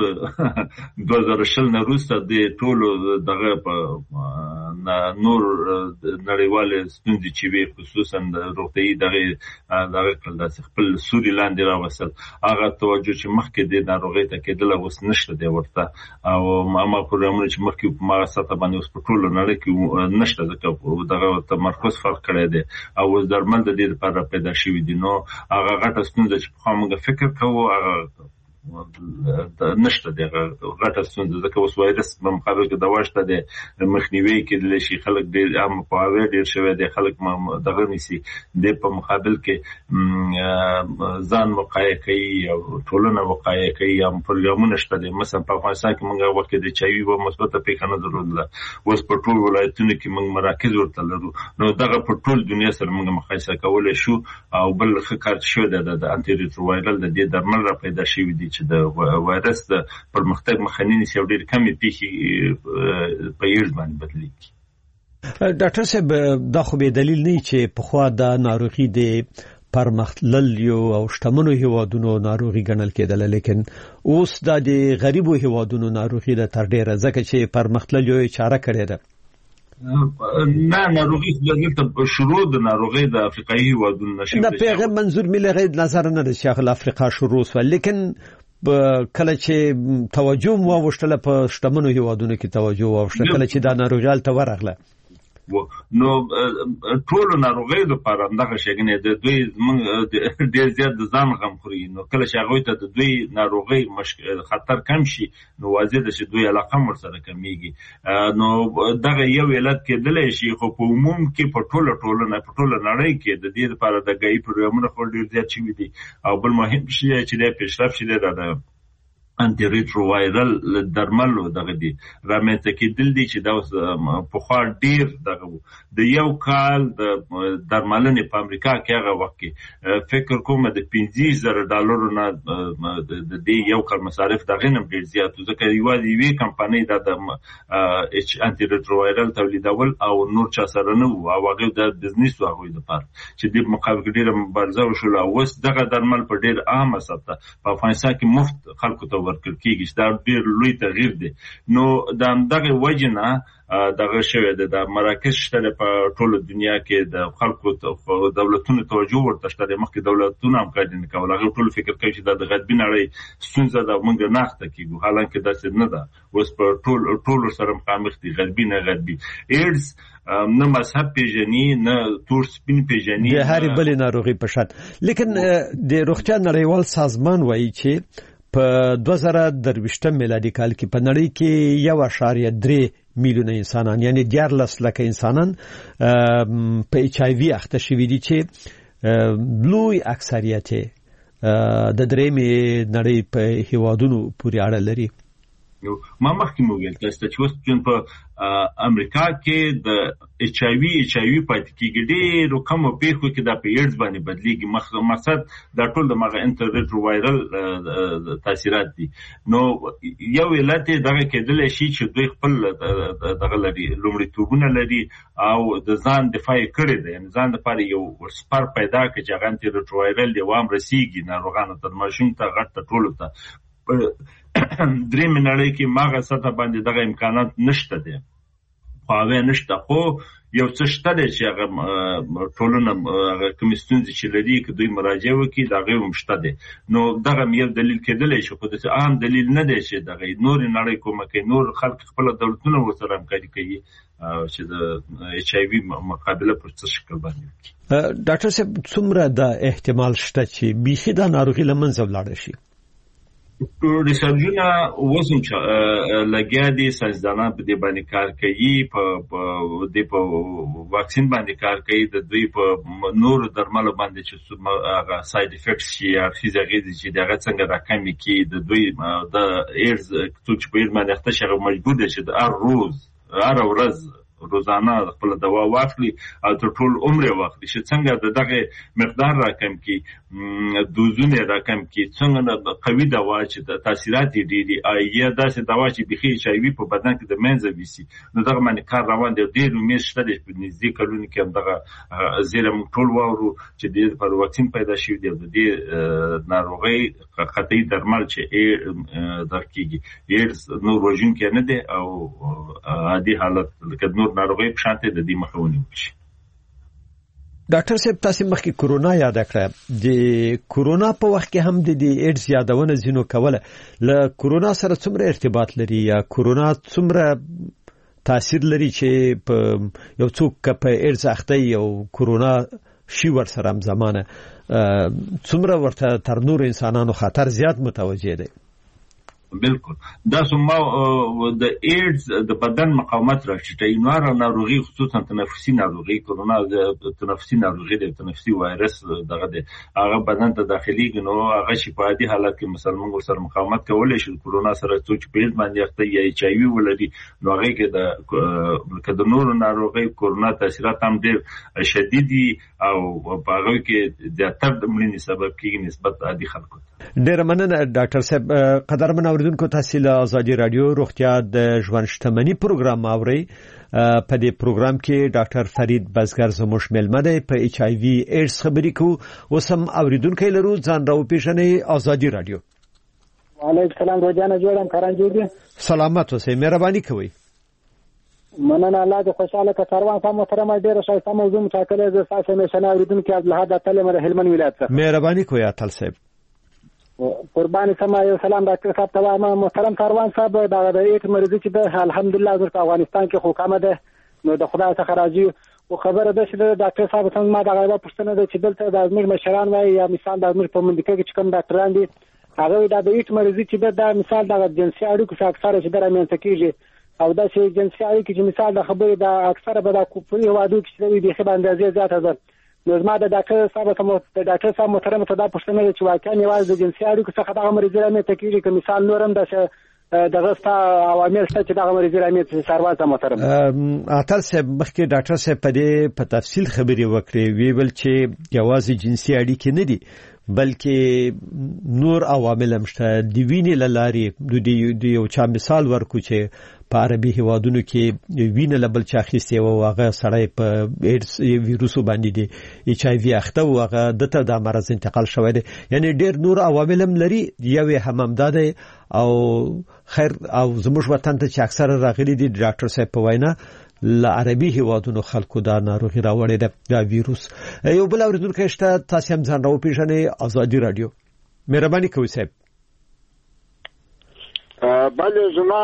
2020 نه وروسته د ټول دغه په نور نړیوال ستونزې چې وي خصوصا د روغتیايي دغه کړل د خپل سوري لاندې راوصل هغه توجه چې مخکې د ناروغۍ ته کېدل اوس نشته دی ورته او ما پروګرامونه چې مخکې په ما ساته باندې اوس په ټول نړۍ کې نشته ځکه دغه تمرکز فرق کړی دی او اوس درمل د دې لپاره پیدا شوي دي نو هغه غټه ستونزه چې په موږ فکر کوو هغه نشته دی غټه ستونزه ځکه اوس وایرس په مقابل کې دوا شته دی مخنیوي کېدلی شي خلک ډېر عام په هاوی ډېر شوی دی خلک دغه نیسي د په مقابل کې ځان وقایه کوي او ټولنه وقایه کوي هم پروګرامونه شته دی مثلا په افغانستان کې موږ وخت کې د چایوي و مثبته پیښه نه درلوده اوس په ټول ولایتونو کې موږ مراکز ورته لرو نو دغه په ټول دنیا سره موږ مقایسه کولی شو او بل ښه کار شوی دی د انټي ریټرووایرل د دې درمل را پیدا شوي دي چې د وایرس د پرمختګ مخه نیسي او ډېر کمې پیښې په ایډز باندې بدلېږي. ډاکټر صاحب دا خو به دلیل نه چې پخوا د ناروغي د پرمختللو او شتمنو هیوادونو ناروغي ګڼل کېدله لیکن اوس د غریبو هیوادونو ناروغي د تر ډیره ځکه چې پرمختللو چاره کړې ده نه ناروغي دلته شروع د ناروغي د افریقایي هیوادونو نشي د پیغام منظور ملي غیر نظر نه د شیخ افریقا شروع سو لیکن کله چې توجه مو واوښتله په شتمنو هیوادونو کې توجه واوښتله کله چې دا ناروغي ته ورغله نو ټول ناروغي لپاره دغه شګنه د دوی ډېر زیات د ځان غم خوري نو کله چې هغه ته د دوی ناروغي خطر کم شي نو واضح ده چې دوی علاقه مرسته کمیږي نو دغه یو علت کېدلی شي خو په عموم کې په ټول نړۍ کې د دې لپاره د غي پروګرامونه خو ډېر زیات شوي دي او بل مهم شی چې د پیشرفت شي د انټي ریټرووایرل درملو دغه دي رامنځته کېدل دي چې دا په خوا ډیر دغه د یو کال د درملنې په امریکا کې هغه وخت کې فکر کوم د $15,000 نه د دې یو کال مصارف دغه نه ډیر زیات ځکه یوازې وی کمپنۍ د انټي ریټرووایرل تولیدول او نور چا سره نه وو او هغه د بزنس واغوي د پاره چې د مقابل کې ډیره مبارزه وشوله اوس دغه درمل په ډیر عامه سطح په افغانستان کې مفت خلکو ته ورکړل کېږي دا ډېر لوی تغییر دی نو د دغه وجه نه دغه شوی د مراکز شته په ټوله دنیا کې د خلکو دولتونو توجه ورته شته مخکې دولتونه هم کار نه کول هغه ټول فکر کوي چې د غربي نړۍ ستونزه ده موږ نه اخته کېږو حالانکه داسې نه ده اوس په ټول سره مخامخ دي غربي نه غربي ایډز نه مذهب پیژني نه تور سپین پیژني د هرې بلې ناروغي په شان لیکن د روغتیا نړیوال سازمان وایي چې په 2023 میلادي کال کې په نړۍ کې 1.3 میلیونه انسانان یعنی 14 لکه انسانان په ایچ آی وی اخته شوي دي چې لوی اکثریت د درېمې نړۍ په هیوادونو پورې اړه لري ما مخکې مو ویل چې اوس په امریکا کې د ایچ آی وی پاتې کېږي ډېرو کمو پیښو کې دا په ایډز باندې بدلېږي مقصد دا ټول د مغه انټي ریټرووایرل تاثیرات دي نو یو علت دغه کېدلی شي چې دوی خپل دغه لري لومړیتوبونه لري او د ځان دفاع کړی دی یعنې ځان دپاره یو سپر پیدا کړي چې هغه انټي ریټرووایرل دی وام رسیږي ناروغانو ته ماشوم ته غټ ته ټولو ته درېمې نړۍ کې ماغه سطح باندې دغه امکانات نشته دی خو هغه نشته خو یو څه شته دی چې هغه ټولنه کومې ستونزې چې لري که دوی مراجعه وکړي د هغې هم شته دی نو دغه یو دلیل کېدلی شي خو داسې عام دلیل نه دی چې دغه نورې نړۍ کومه کوي نور خلک خپله دولتونه ورسره همکاري کوي چې د ایچ آی وي مقابله پر څه شکل باندې وکړي ډاکټر صاحب څومره د احتمال شته چې بیخي دا ناروغي له منځه ولاړه شي ریسرچونه وسم چې لګیا دي ساينسدانان په دې باندې کار کوي په واکسین باندې کار کوي د دوی په نور درملو باندې چې هغه ساید افیکټس شي یا فزیکي چې دغه څنګه راکمي کی د دوی د ایرز چې په ایرز باندې اخته شغه مجبور دي چې هر ورځ روزانه خپل دوا واخلي او تر ټول عمر واخلي چې څنګه دغه مقدار راکم کی دوزونه راکم کی څنګه قوي دوا چې تاثیرات دي یا داسې دوا چې بخي شایوي په بدن کې د منځ ویسي نو دغه باندې کار روان دی ډېر امید شته چې په نږدې کلونو کې هم دغه زیرم ټول وورو چې د پر واکسین پیدا شي د دې ناروغي قطعي درمل چې درکېږي ایرز نو روجین کې نه دی او عادي حالت لکه نور ناروغي په شانته د دې مخاوني شي. ډاکټر صاحب تاسو مخکې کورونا یاد کړه د کورونا په وخت کې هم د ایډز یادونه زینو کوله له کورونا سره څومره ارتباط لري یا کورونا څومره تاثیر لري چې په یو څوک په ایډز اخته یو کورونا شي ور سره هم زمانه څومره ورته تر نور انسانانو خطر زیات متوجه دی؟ بالکل دا سمه د ایډز د بدن مقاومت راټیټوي نو ناروغي خصوصا تنفسي ناروغي کورونا د تنفسي ناروغي د تنفسي وایرس دغه د هغه بدن ته داخلي نو هغه شفاهي حالت کې مثلا موږ سره مقاومت کولای شي کورونا سره څوک په ایډز باندې اخته یا ایچ آی وی ولري نو هغه کې د نور ناروغي کورونا تاثیرات هم ډېر شدید دي او په هغه کې زیاتره د مړینې سبب کېږي نسبت عادي خلکو. ډېر مننه ډاکټر صاحب. قدرمن اوریدونکو تاسو له ازادي رادیو روغتیا د ژوند شتمنۍ پروګرام اورئ. په دې پروګرام کې ډاکټر فرید بزګر زموږ مېلمه دی په ایچ آی وی ایډز خبرې کوو. وسم اوریدونکو لرو ځان راو پیژنې ازادي رادیو. وعلیکم السلام روزانه جوړم کرانجوړي. سلامات اوسئ مهرباني کوئ. مننه الله دې خوشاله که کاروان سم محترم ډېر شایسته موضوع مشاکله ز تاسو نشنه اوریدونکو عبدالحد اتل مر هلمند ولایت څخه مهرباني کوئ اتل صاحب. قرباني سما یو سلام ډاکټر صاحب ته محترم کاروان صاحب دا د ایټ مریض چې د الحمدلله زموږ په افغانستان کې حکومت ده نو د خدای څخه راځي او خبره ده چې ډاکټر صاحب څنګه ما دا غوښتنه پوښتنه ده چې دلته د زموږ مشران وای یا مثال د زموږ په منډکه کې کوم ډاکټران دي هغه د ایټ مریض چې د مثال د جنسي اړیکو څخه اکثره چې درامینته کیږي او د جنسي اړیکو چې مثال د خبرې د اکثره به د کوپري هوادو کې د دې خبره اندازې زیاته ده نو زما د ډاکټر صاحب محترم ته دا پوښتنه ده چې واقعا یوازې د جنسي اړیکو څخه دغه مریض رامینته کیږي که مثال نورم د دغه ستا عوامل شته چې دغه مریض رامینته سروان ته محترم اتل صاحب مخکې ډاکټر صاحب په تفصیل خبرې وکړې ویل چې یوازې جنسي اړیکې نه دي بلکې نور عوامل هم شته د وینې له لارې د یو چا مثال ورکو چې په عربي هیوادونو کې وینه له بل چا اخیستې او هغه سړی په ایډز ویروسو باندې دی ایچ آی وی اخته او هغه دته د مرض انتقال شوی دی یعنی ډېر نور عوامل هم لري یو هم ده او خیر او زموږ وطن ته چې اکثره راغلي دي ډاکټر صاحب په وینا ل عربي هیوادونو خلکو دا ناروغي راوړې ده دا ویروس. یو بل اوریدونکو شته تاسو هم ځان راو پیژنې ازادي رادیو مهرباني کوئ صاحب. بله زما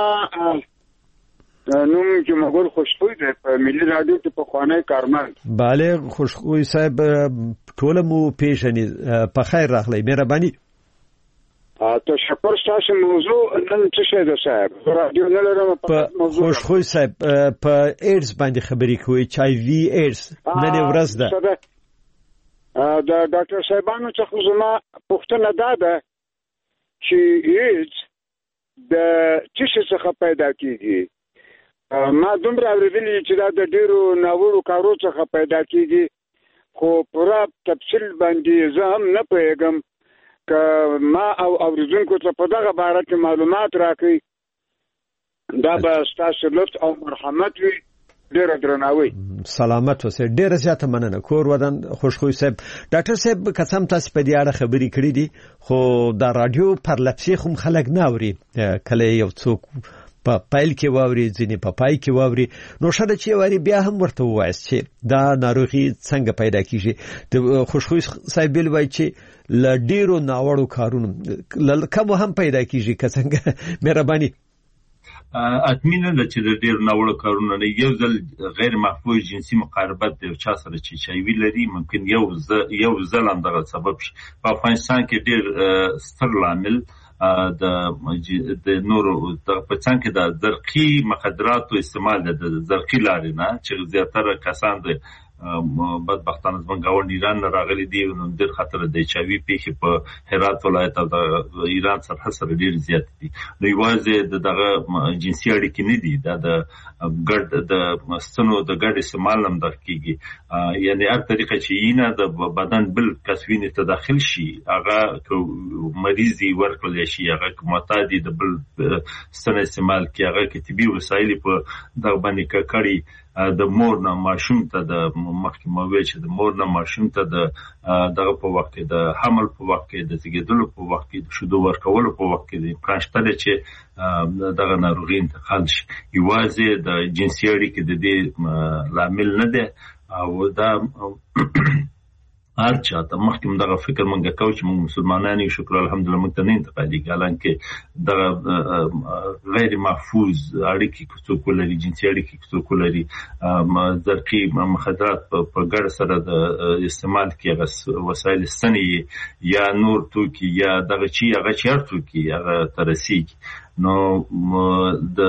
نوم چې مغول خوشخوی ده په ملي رادیو کې په خوانه کارمند. bale خوشخوی صاحب ټول مو پیژنې په خیر راغلی مهرباني. تشکر تاسو موضوع نن څه شه ده صاحب رادیو نه لرم په موضوع خوشخوی صاحب په ایډز باندې خبرې کوي ایچ آی وی ایډز نن ورځ ده د ډاکټر صاحبانو څخه زما پوښتنه ده چې ایډز د څه څخه پیدا کیږي. ما دومره اورېدلي چې دا د ډېرو ناوړو کارو څخه پیدا کیږي خو پوره تفصیل باندې زه هم نه پوهېږم که ما او اوریدونکو ته په دغه باره کې معلومات راکړي دا به ستاسو لطف او مرحمت وي. ډېر درناوی. سلامت اوسئ. ډېر زیاته مننه کور ودان خوشخوی صاحب. ډاکټر صاحب قسم تاسو په دې اړه خبرې کړې دي خو دا رادیو پر لپسې خو خلک نه اوري کله یو څوک په پایل کې واوري ځینې په پای کې واوري نو شاده چې وری بیا هم ورته وایي چې دا ناروغي څنګه پیدا کیږي. د خوشخوی صاحب بل وایي چې ل ډیرو ناوړو کارونو کوم هم پیدا کیږي که څنګه مهرباني. اطمینان ده چې د ډېر ناوړه کارونه نه یو ځل غیر محفوظ جنسي مقاربت د چا سره چې چایوي لري ممکن یو ځل هم دغه سبب شي. په افغانستان کې ډېر ستر لامل د نورو په څنګه کې د زرقي مخدراتو استعمال د زرقي لارې نه چې زیاتره کسان د بدبختانه زمونږ ګاونډ ایران نه راغلي دي نو ډېر خطر د HIV پیښې په هرات ولایت او د ایران سرحد سره ډېر زیات دي نو یوازې دغه جنسي اړیکې نه دي دا د ګډ د ستنو د ګډ استعمال هم دقیقي یعنی هر طریقه چې یینه د بدن بل کسوینه ته داخل شي هغه مریضي ورکول شي هغه معتادي د بل ستنه استعمال کی هغه کې طبي وسایل په دغه باندې کړي د مور نه ماشوم ته د مخکې موویل چې د مور نه ماشوم ته دغه په وخت کې د حمل په وخت کې د زیږیدلو په وخت کې د شیدو ورکولو په وخت کې د پرانشتل چې دغه ناروغي انتقال شي یوازې د جنسي اړیکې د دې لامل نه ده او دا هر چاته مخکې دغه فکر مونږ کوو چې مونږ مسلمانان یو شکر الحمدلله مونږ ته نه انتقالي حالانکه دغه غیر محفوظ اړیکې څوک لري جنسي اړیکې څوک لري زرقي مخدرات په ګډ سره د استعمال کې وسایل سنې یا نور توکي یا دغه چی هغه چیر توکي هغه ترسيږي نو د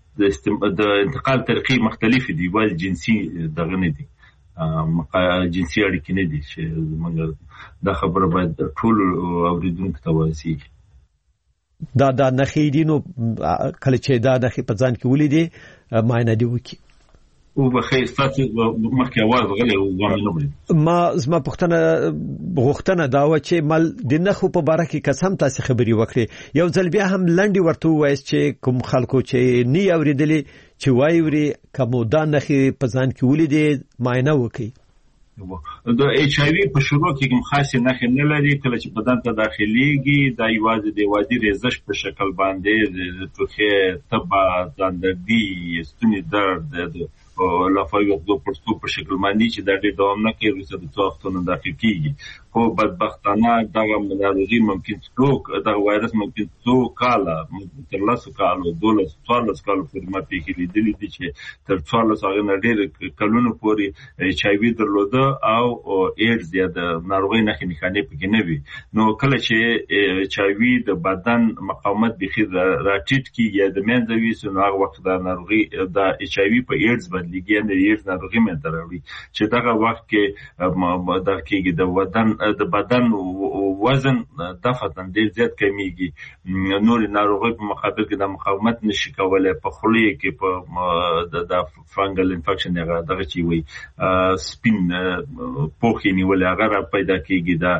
انتقال طریقې مختلفې دي ول جنسي دغه نه دي جنسي اړیکې نه دي چې موږ دا خبره باید ټول اوریدونکو ته ورسیږي دا نخې دي نو کله چې دا نخې په ځان کې ولیدي معاینه دی وکي او بخیر ستاسو مخکې आवाज غلې او غوښنه ما زما غوښتنه دا و چې مل د نخو په باره کې قسم تاسو خبري وکړي یو ځل بیا هم لنډي ورته وایي چې کوم خلکو چې نه اوریدلې چې وایوري کوم دا نخې په ځان کې ولیدي معاینه وکړي د HIV په شروع کې کوم خاصه نښې نه لري کله چې بدن ته داخليږي دا یوازې د وادي رزش په شکل باندې د توخه تبع ځاندردي ستوني درد او لافایو د پرستو په شکل باندې چې دا ډېر دوام نه کوي چې د توختونو داخل کیږي خو بدبختانه دا ناروغي ممکن څوک دا وایرس ممکن څوک کاله تر لاسو کالو 12 کالو پورې ماته کې لیدلې دي چې تر 14 هغه ډېر کلونو پورې HIV درلوده او ایډز یا د ناروغي نښې نښانې پکې نه وي نو کله چې HIV د بدن مقاومت بخي راټیټ کیږي د منځوي سن هغه وخت د ناروغي د HIV په ایډز بدلیږي نه ایډز ناروغي منځ راوړي چې دغه وخت کې د کېږي د بدن وزن دفعتاً ډېر زیات کمیږي نور ناروغي په مقابل کې د مقاومت نشي کولای په خولې کې په د فنګل انفیکشن دغه چی وي سپین پوخي نیول هغه پیدا کیږي د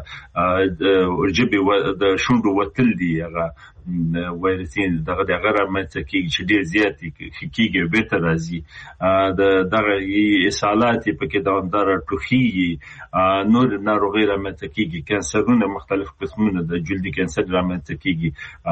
جبه د شونډو وتل دي هغه وایرسین دغه رامنځته کیږي چې ډېر زیات کیږي به تر راځي دغه اسهالات په کې دوامدار ټوخي نور ناروغي رامنځته کیږي کانسرونه مختلف قسمونه د جلدي کانسر رامنځته کیږي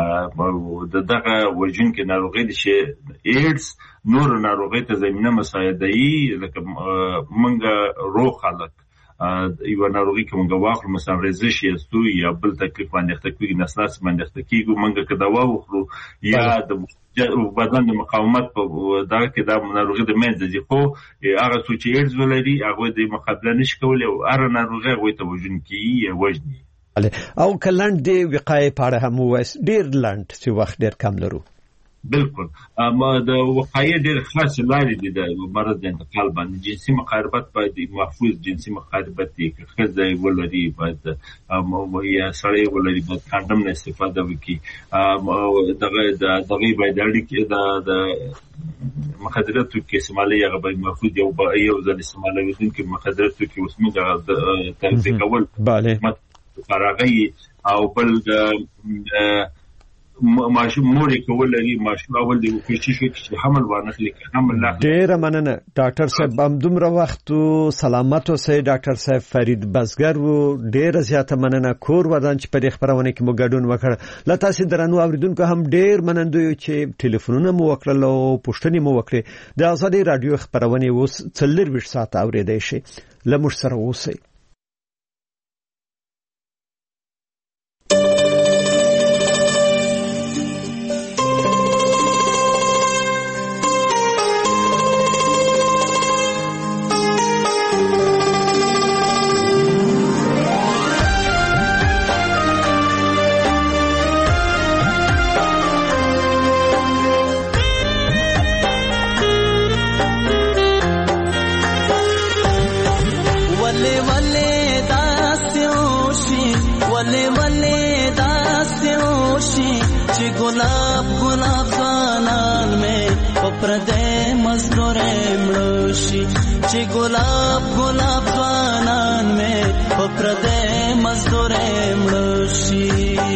دغه وجون کې ناروغي دي چې ایډز نور ناروغي ته زمينه مساعدهي لکه منګه روغ خلک یو ناروغي کومه واخلو مثلا رزش یستو یا بل تکلیف باندې تکوي نسناس باندې تکيګو منګه که دوا وخلو یا د بدن د مقاومت په دغه کې د ناروغي د منځ دي خو هغه څه چې ایډز ولري هغه د مقابله نشي کولای او هر ناروغي هغه ته وژن کیږي وژني او کلند دی وقایې پاره هم وایس ډیر لند چې وخت ډیر کم لرو بالکل اما د وقایې ډېر خاص لارې دي د مرض د انتقال باندې جنسي مقاربت باید محفوظ جنسي مقاربت دي که ښځه ولري باید یا سړی ولري باید کاندوم نه استفاده وکړي دغه باید اړیکې د مخدراتو کې استعمالي هغه باید محفوظ یو ځل استعمالوي دي کې مخدراتو کې اوس موږ تنظیم کول فراغي او بل ماشوم موري کول لري ماشوم اول دی کوشش وکړي چې حمل وانخلي حمل لا ډیر مننه ډاکټر صاحب همدومره وخت سلامت اوسئ ډاکټر صاحب فرید بزګر وو ډیر زیاته مننه کور ودان چې په دې خبرونه کې مو ګډون وکړ لا تاسو درنو اوریدونکو هم ډیر مننه چې ټلیفونونه مو وکړل او پوښتنې مو وکړې د آزادي رادیو خبرونه اوس 24 ساعت اوریدئ شي لمر سره اوسئ ګلاب ګلاب ځوانان مې په پردې مزدورې مړوشي چې ګلاب ګلاب ځوانان مې په پردې مزدورې مړوشي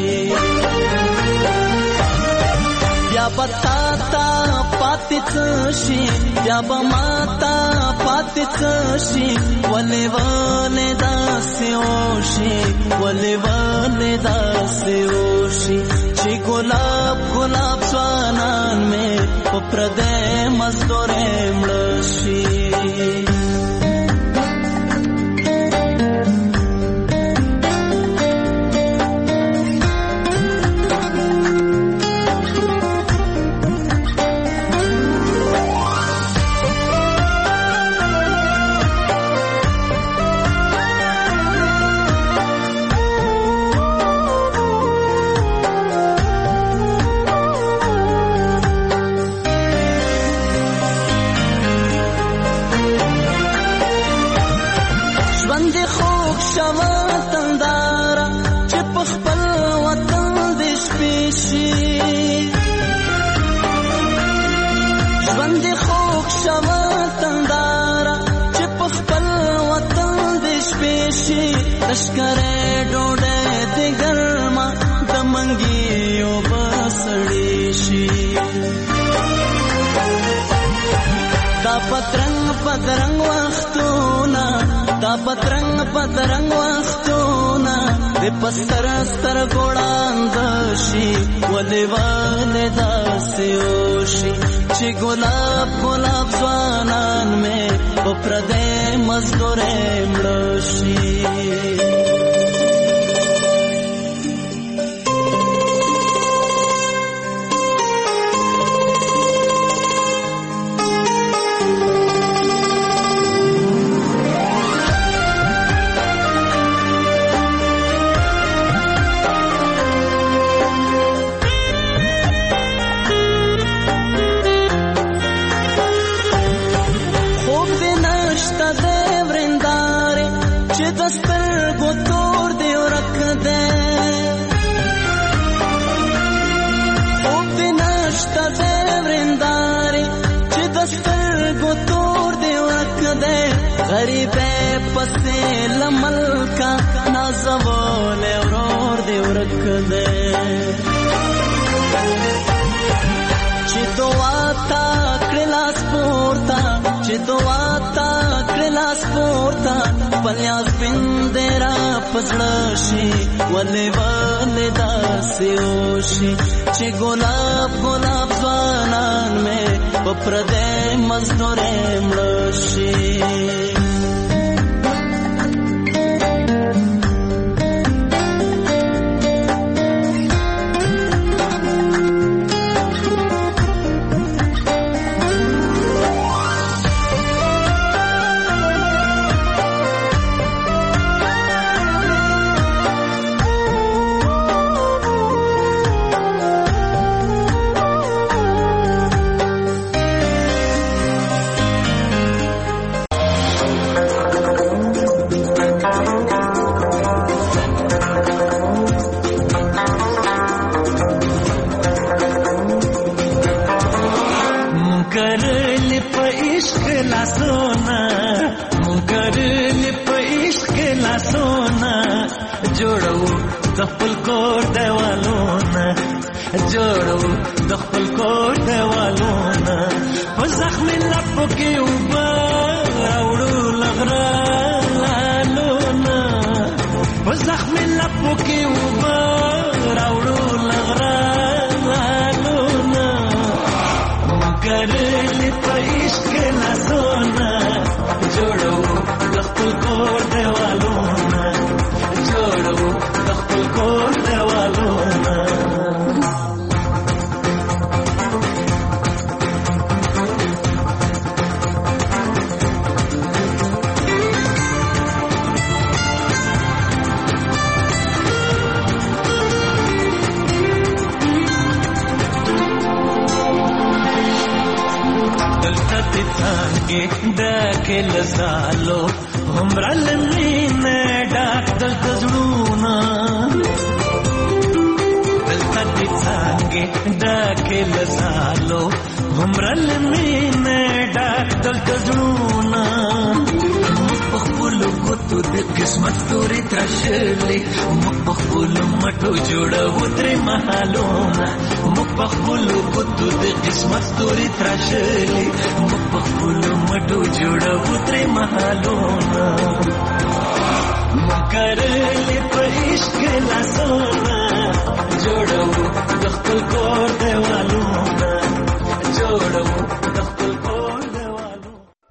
بیا بتا تا پاتې شي بیا به ماتا پاتې شي ولې ولې داسې وشي ولې ولې داسې وشي چې ګلاب ګلاب ځوانان مې په پردې مزدورې مړه شي لشکره ډوډۍ د ګرمه د منګیو بسړې شي دا پترنګ پترنګ وختونه دا پترنګ پترنګ وختونه د پستر ستر ګوړاند شي ولې ولې داسې وشي چې ګلاب ګلاب ځوانان مې په پردې مزدورې مړه شي غریبه پسې لملکا نازول ورور دی ورکده چې دعا تا کلاس پورتا چې دعا تا کلاس پورتا پلیاس بندرا پسړه شي ولې ولې داسې وشي چې ګلاب ګلاب ځوانان مې په پردې مزدورې مړه شي څانګې ډکې له ځالو هومره له مینې ډک دلته زړونه موږ په خپلو ګوتو د قسمت ستوري تراشلې موږ په خپلو مټو جوړوو ترې مهالونه موږ په خپلو ګوتو د قسمت ستوري تراشلې موږ په خپلو مټو جوړوو ترې مهالونه موږ کرلې په عشق لاسونه جوړوو د خپل کور دیوالونه